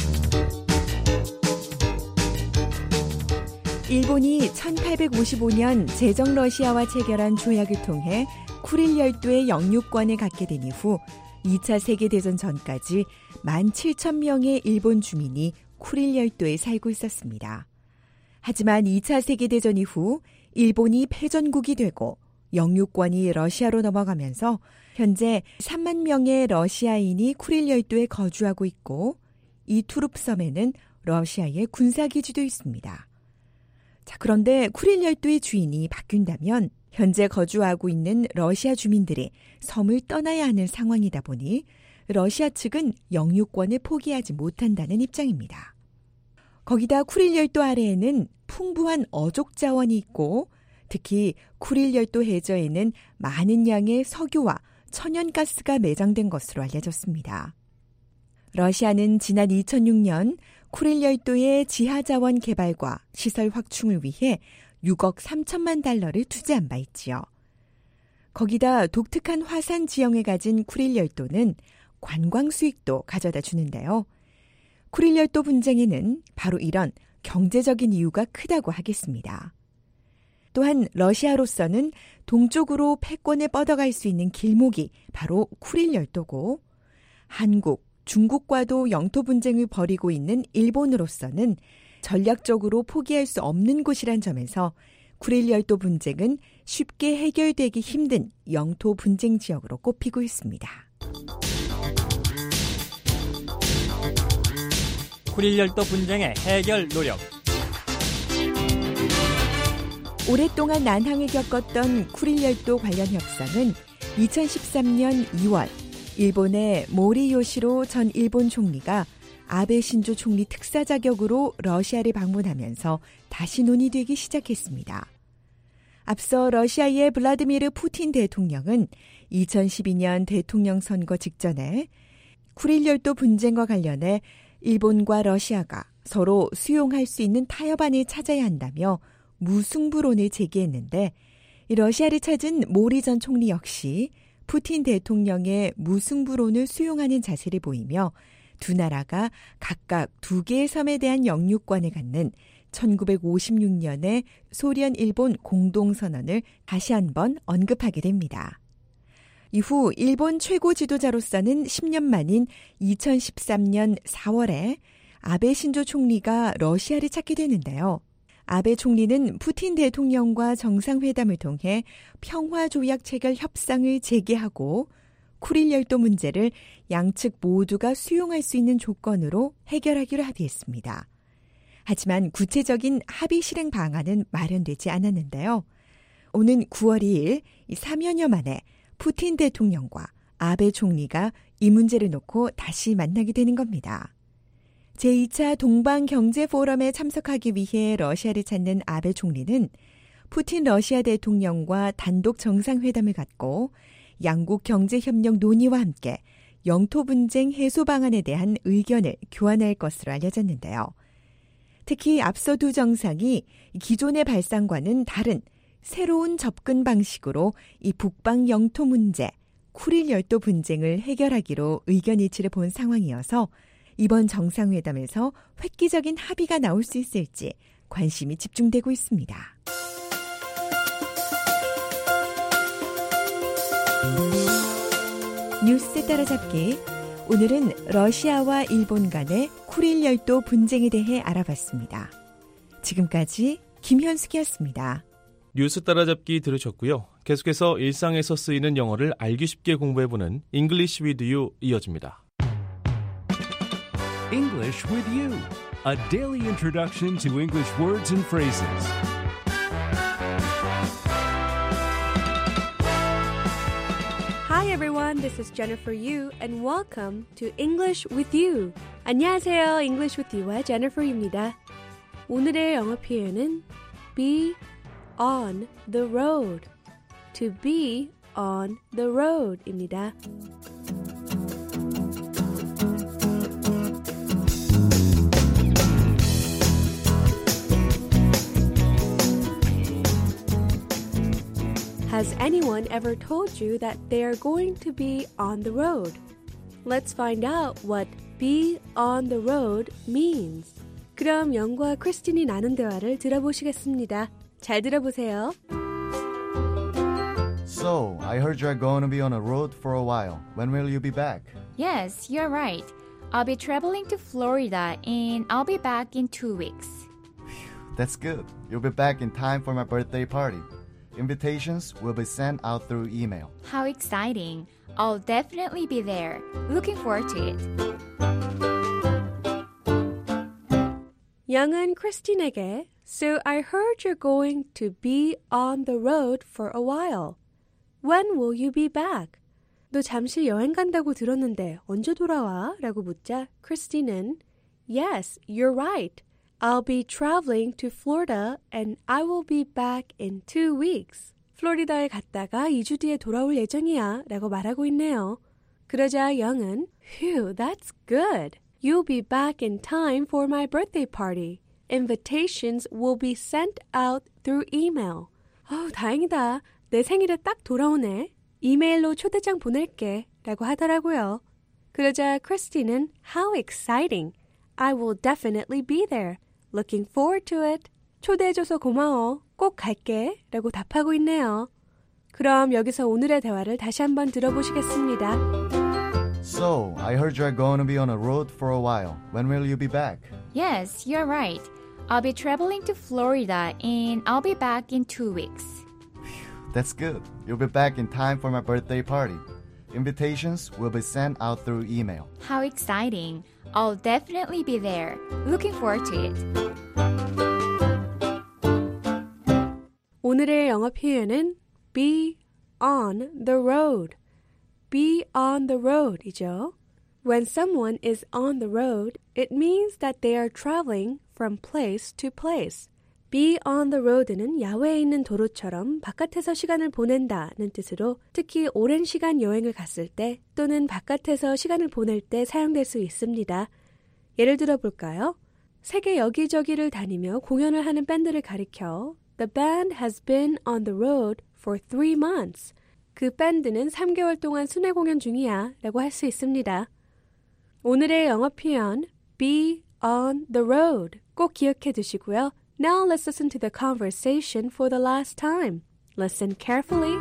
일본이 천팔백오십오 년 제정 러시아와 체결한 조약을 통해 쿠릴 열도의 영유권을 갖게 된 이후 이 차 세계대전 전까지 만 칠천 명의 일본 주민이 쿠릴 열도에 살고 있었습니다. 하지만 이 차 세계대전 이후 일본이 패전국이 되고 영유권이 러시아로 넘어가면서 현재 삼만 명의 러시아인이 쿠릴 열도에 거주하고 있고 이 투룹 섬에는 러시아의 군사기지도 있습니다. 자, 그런데 쿠릴 열도의 주인이 바뀐다면 현재 거주하고 있는 러시아 주민들이 섬을 떠나야 하는 상황이다 보니 러시아 측은 영유권을 포기하지 못한다는 입장입니다. 거기다 쿠릴 열도 아래에는 풍부한 어족 자원이 있고 특히 쿠릴 열도 해저에는 많은 양의 석유와 천연가스가 매장된 것으로 알려졌습니다. 러시아는 지난 이천육 년 쿠릴 열도의 지하자원 개발과 시설 확충을 위해 육억 삼천만 달러를 투자한 바 있지요. 거기다 독특한 화산 지형을 가진 쿠릴 열도는 관광 수익도 가져다 주는데요. 쿠릴 열도 분쟁에는 바로 이런 경제적인 이유가 크다고 하겠습니다. 또한 러시아로서는 동쪽으로 패권에 뻗어갈 수 있는 길목이 바로 쿠릴 열도고 한국, 중국과도 영토 분쟁을 벌이고 있는 일본으로서는 전략적으로 포기할 수 없는 곳이란 점에서 쿠릴 열도 분쟁은 쉽게 해결되기 힘든 영토 분쟁 지역으로 꼽히고 있습니다. 쿠릴 열도 분쟁의 해결 노력. 오랫동안 난항을 겪었던 쿠릴 열도 관련 협상은 이천십삼 년 이월 일본의 모리 요시로 전 일본 총리가 아베 신조 총리 특사 자격으로 러시아를 방문하면서 다시 논의되기 시작했습니다. 앞서 러시아의 블라디미르 푸틴 대통령은 이천십이 년 대통령 선거 직전에 쿠릴 열도 분쟁과 관련해 일본과 러시아가 서로 수용할 수 있는 타협안을 찾아야 한다며 무승부론을 제기했는데 러시아를 찾은 모리 전 총리 역시 푸틴 대통령의 무승부론을 수용하는 자세를 보이며 두 나라가 각각 두 개의 섬에 대한 영유권을 갖는 천구백오십육 년의 소련-일본 공동선언을 다시 한번 언급하게 됩니다. 이후 일본 최고 지도자로서는 십 년 만인 이천십삼 년 사월에 아베 신조 총리가 러시아를 찾게 되는데요. 아베 총리는 푸틴 대통령과 정상회담을 통해 평화조약 체결 협상을 재개하고 쿠릴 열도 문제를 양측 모두가 수용할 수 있는 조건으로 해결하기로 합의했습니다. 하지만 구체적인 합의 실행 방안은 마련되지 않았는데요. 오는 구월 이일 삼여년 만에 푸틴 대통령과 아베 총리가 이 문제를 놓고 다시 만나게 되는 겁니다. 제이 차 동방경제포럼에 참석하기 위해 러시아를 찾는 아베 총리는 푸틴 러시아 대통령과 단독 정상회담을 갖고 양국 경제협력 논의와 함께 영토 분쟁 해소 방안에 대한 의견을 교환할 것으로 알려졌는데요. 특히 앞서 두 정상이 기존의 발상과는 다른 새로운 접근 방식으로 이 북방 영토 문제, 쿠릴 열도 분쟁을 해결하기로 의견 일치를 본 상황이어서 이번 정상회담에서 획기적인 합의가 나올 수 있을지 관심이 집중되고 있습니다. 뉴스 따라잡기. 오늘은 러시아와 일본 간의 쿠릴 열도 분쟁에 대해 알아봤습니다. 지금까지 김현숙이었습니다. 뉴스 따라잡기 들으셨고요. 계속해서 일상에서 쓰이는 영어를 알기 쉽게 공부해보는 English with You 이어집니다. English with You, a daily introduction to English words and phrases. Hi everyone, this is Jennifer Yu and welcome to English with You. 안녕하세요, English with You의 Jennifer입니다. 오늘의 영어 표현은 be on the road. To be on the road입니다. Has anyone ever told you that they are going to be on the road? Let's find out what be on the road means. 그럼 영과 크리스틴이 나눈 대화를 들어보시겠습니다. 잘 들어보세요. So, I heard you're going to be on a road for a while. When will you be back? Yes, you're right. I'll be traveling to Florida and I'll be back in two weeks. That's good. You'll be back in time for my birthday party. Invitations will be sent out through email. How exciting. I'll definitely be there. Looking forward to it. 양은 크리스틴에게 So I heard you're going to be on the road for a while. When will you be back? 너 잠시 여행 간다고 들었는데 언제 돌아와? 라고 묻자 크리스틴은 Yes, you're right. I'll be traveling to Florida and I will be back in two weeks. 플로리다에 갔다가 이 주 뒤에 돌아올 예정이야 라고 말하고 있네요. 그러자 영은 Phew, that's good. You'll be back in time for my birthday party. Invitations will be sent out through email. 어우, 다행이다. 내 생일에 딱 돌아오네. 이메일로 초대장 보낼게 라고 하더라고요. 그러자 크리스틴은 How exciting. I will definitely be there. Looking forward to it. 초대해줘서 고마워. 꼭 갈게. 라고 답하고 있네요. 그럼 여기서 오늘의 대화를 다시 한번 들어보시겠습니다. So, I heard you're going to be on a road for a while. When will you be back? Yes, you're right. I'll be traveling to Florida and I'll be back in two weeks. That's good. You'll be back in time for my birthday party. Invitations will be sent out through email. How exciting. I'll definitely be there. Looking forward to it. 오늘의 영어 표현은 be on the road. be on the road 이죠. When someone is on the road, it means that they are traveling from place to place. be on the road는 야외에 있는 도로처럼 바깥에서 시간을 보낸다는 뜻으로 특히 오랜 시간 여행을 갔을 때 또는 바깥에서 시간을 보낼 때 사용될 수 있습니다. 예를 들어 볼까요? 세계 여기저기를 다니며 공연을 하는 밴드를 가리켜 The band has been on the road for three months. 그 밴드는 삼 개월 동안 순회 공연 중이야 라고 할 수 있습니다. 오늘의 영어 표현 be on the road 꼭 기억해 두시고요. Now let's listen to the conversation for the last time. Listen carefully.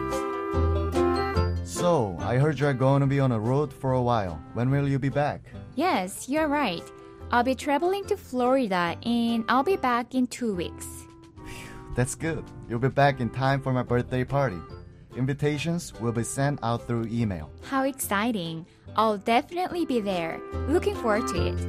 So, I heard you're going to be on a road for a while. When will you be back? Yes, you're right. I'll be traveling to Florida and I'll be back in two weeks. That's good. You'll be back in time for my birthday party. Invitations will be sent out through email. How exciting. I'll definitely be there. Looking forward to it.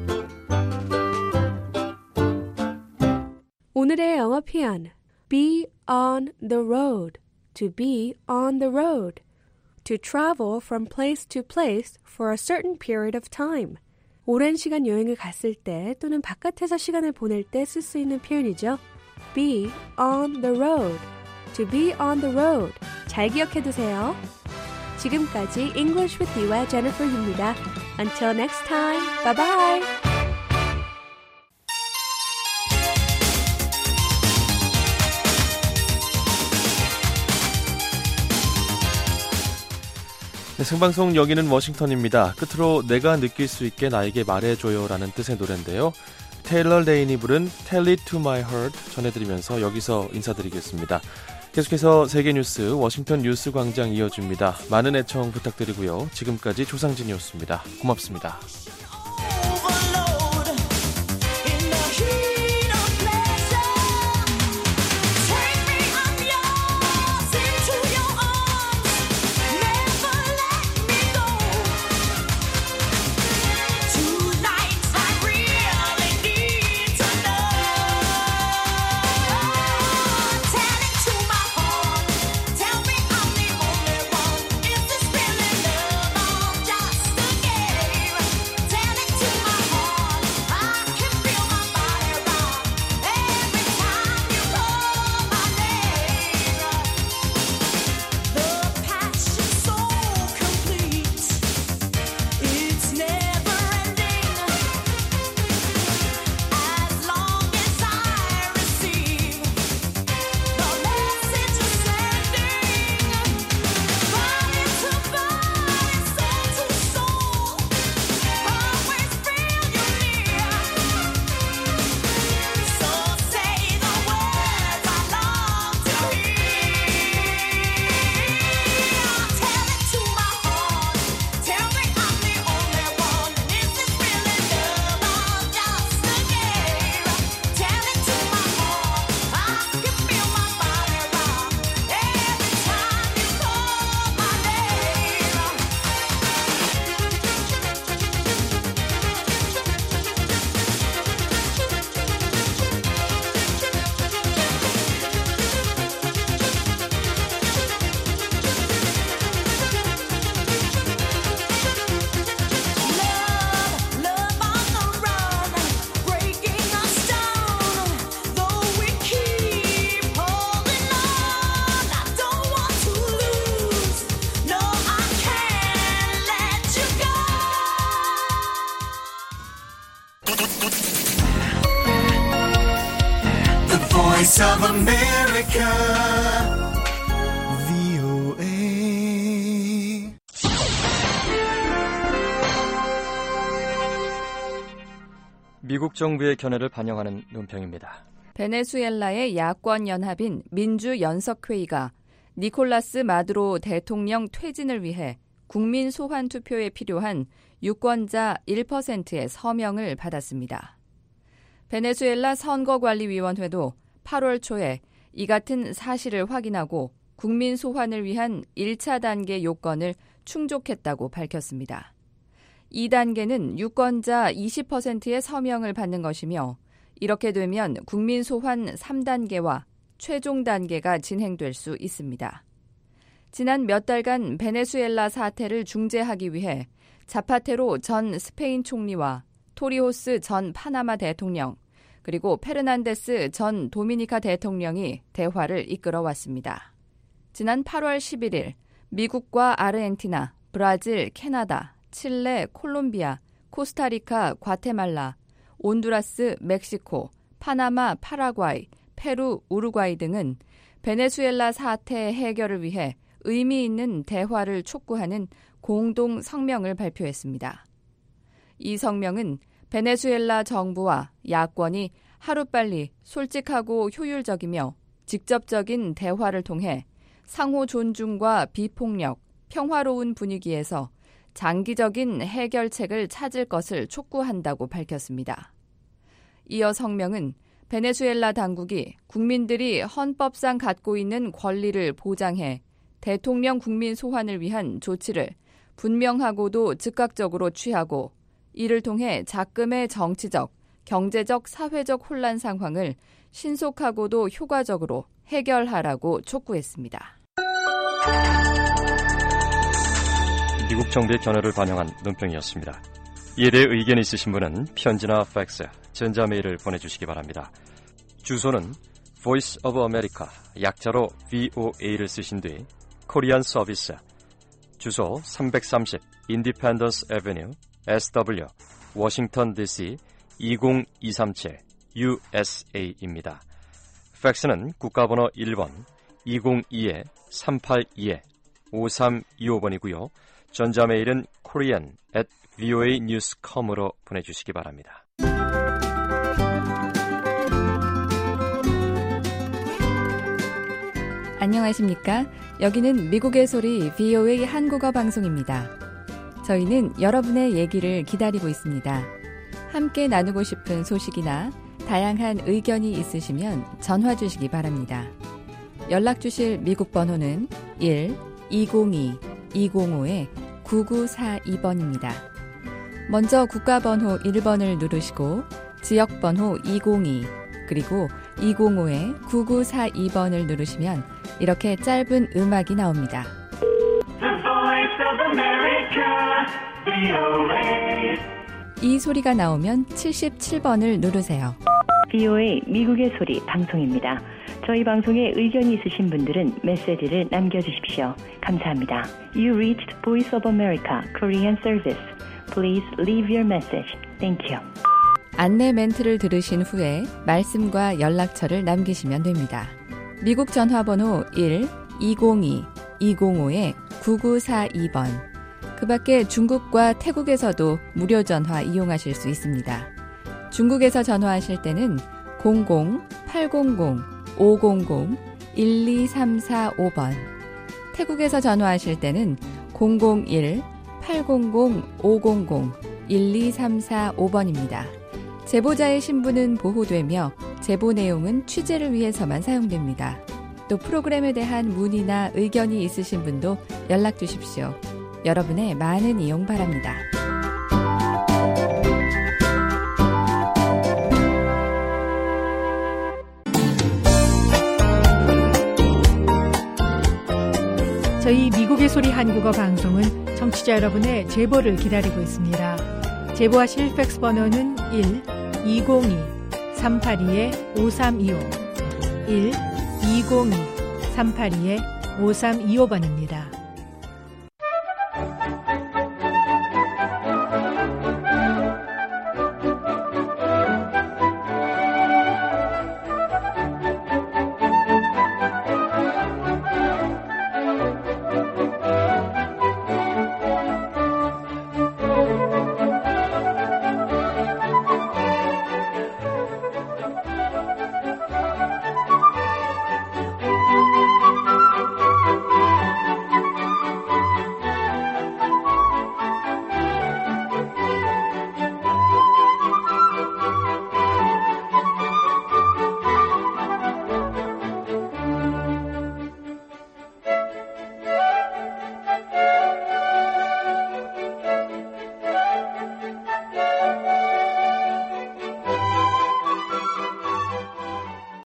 오늘의 영어 표현 be on the road, to be on the road, to travel from place to place for a certain period of time. 오랜 시간 여행을 갔을 때 또는 바깥에서 시간을 보낼 때 쓸 수 있는 표현이죠. be on the road, to be on the road. 잘 기억해 두세요. 지금까지 English with You와 Jennifer Yu입니다. Until next time, bye bye. 네, 생방송 여기는 워싱턴입니다. 끝으로 내가 느낄 수 있게 나에게 말해줘요 라는 뜻의 노래인데요. 테일러 레인이 부른 Tell It To My Heart 전해드리면서 여기서 인사드리겠습니다. 계속해서 세계뉴스 워싱턴 뉴스 광장 이어집니다. 많은 애청 부탁드리고요. 지금까지 조상진이었습니다. 고맙습니다. Voice of America, 브이오에이. 미국 정부의 견해를 반영하는 논평입니다. 베네수엘라의 야권 연합인 민주연석회의가 니콜라스 마두로 대통령 퇴진을 위해 국민 소환 투표에 필요한 유권자 일 퍼센트의 서명을 받았습니다. 베네수엘라 선거관리위원회도 팔월 초에 이 같은 사실을 확인하고 국민 소환을 위한 일 차 단계 요건을 충족했다고 밝혔습니다. 이 단계는 유권자 이십 퍼센트의 서명을 받는 것이며 이렇게 되면 국민 소환 삼 단계와 최종 단계가 진행될 수 있습니다. 지난 몇 달간 베네수엘라 사태를 중재하기 위해 자파테로 전 스페인 총리와 토리호스 전 파나마 대통령 그리고 페르난데스 전 도미니카 대통령이 대화를 이끌어왔습니다. 지난 팔월 십일일 미국과 아르헨티나, 브라질, 캐나다, 칠레, 콜롬비아, 코스타리카, 과테말라, 온두라스, 멕시코, 파나마, 파라과이, 페루, 우루과이 등은 베네수엘라 사태 해결을 위해 의미 있는 대화를 촉구하는 공동 성명을 발표했습니다. 이 성명은 베네수엘라 정부와 야권이 하루빨리 솔직하고 효율적이며 직접적인 대화를 통해 상호 존중과 비폭력, 평화로운 분위기에서 장기적인 해결책을 찾을 것을 촉구한다고 밝혔습니다. 이어 성명은 베네수엘라 당국이 국민들이 헌법상 갖고 있는 권리를 보장해 대통령 국민 소환을 위한 조치를 분명하고도 즉각적으로 취하고 이를 통해 작금의 정치적, 경제적, 사회적 혼란 상황을 신속하고도 효과적으로 해결하라고 촉구했습니다. 미국 정부의 견해를 반영한 논평이었습니다. 이에 대해 의견 있으신 분은 편지나 팩스, 전자메일을 보내주시기 바랍니다. 주소는 Voice of America, 약자로 브이오에이를 쓰신 뒤 코리안 서비스, 주소 삼백삼십 Independence Avenue, 에스더블유, 워싱턴 디씨 이공이삼칠 유에스에이입니다. 팩스는 국가번호 일 번 이공이 삼팔이 오삼이오 번이고요. 전자메일은 korean at voa news dot com으로 보내주시기 바랍니다. 안녕하십니까? 여기는 미국의 소리 브이오에이 한국어 방송입니다. 저희는 여러분의 얘기를 기다리고 있습니다. 함께 나누고 싶은 소식이나 다양한 의견이 있으시면 전화 주시기 바랍니다. 연락 주실 미국 번호는 일 이공이 이공오 구구사이 번입니다. 먼저 국가번호 일 번을 누르시고 지역번호 이공이 그리고 이공오 구구사이 번을 누르시면 이렇게 짧은 음악이 나옵니다. 이 소리가 나오면 칠십칠 번을 누르세요. 브이오에이 미국의 소리 방송입니다. 저희 방송에 의견이 있으신 분들은 메시지를 남겨주십시오. 감사합니다. You reached Voice of America Korean Service. Please leave your message. Thank you. 안내 멘트를 들으신 후에 말씀과 연락처를 남기시면 됩니다. 미국 전화번호 일 이공이 이공오 구구사이 번. 그 밖에 중국과 태국에서도 무료 전화 이용하실 수 있습니다. 중국에서 전화하실 때는 공공 팔공공 오공공 일이삼사오 번. 태국에서 전화하실 때는 공공일 팔공공 오공공 일이삼사오 번입니다. 제보자의 신분은 보호되며 제보 내용은 취재를 위해서만 사용됩니다. 또 프로그램에 대한 문의나 의견이 있으신 분도 연락 주십시오. 여러분의 많은 이용 바랍니다. 저희 미국의 소리 한국어 방송은 청취자 여러분의 제보를 기다리고 있습니다. 제보하실 팩스 번호는 일 이공이 삼팔이 오삼이오 일 이공이 삼팔이 오삼이오 번입니다.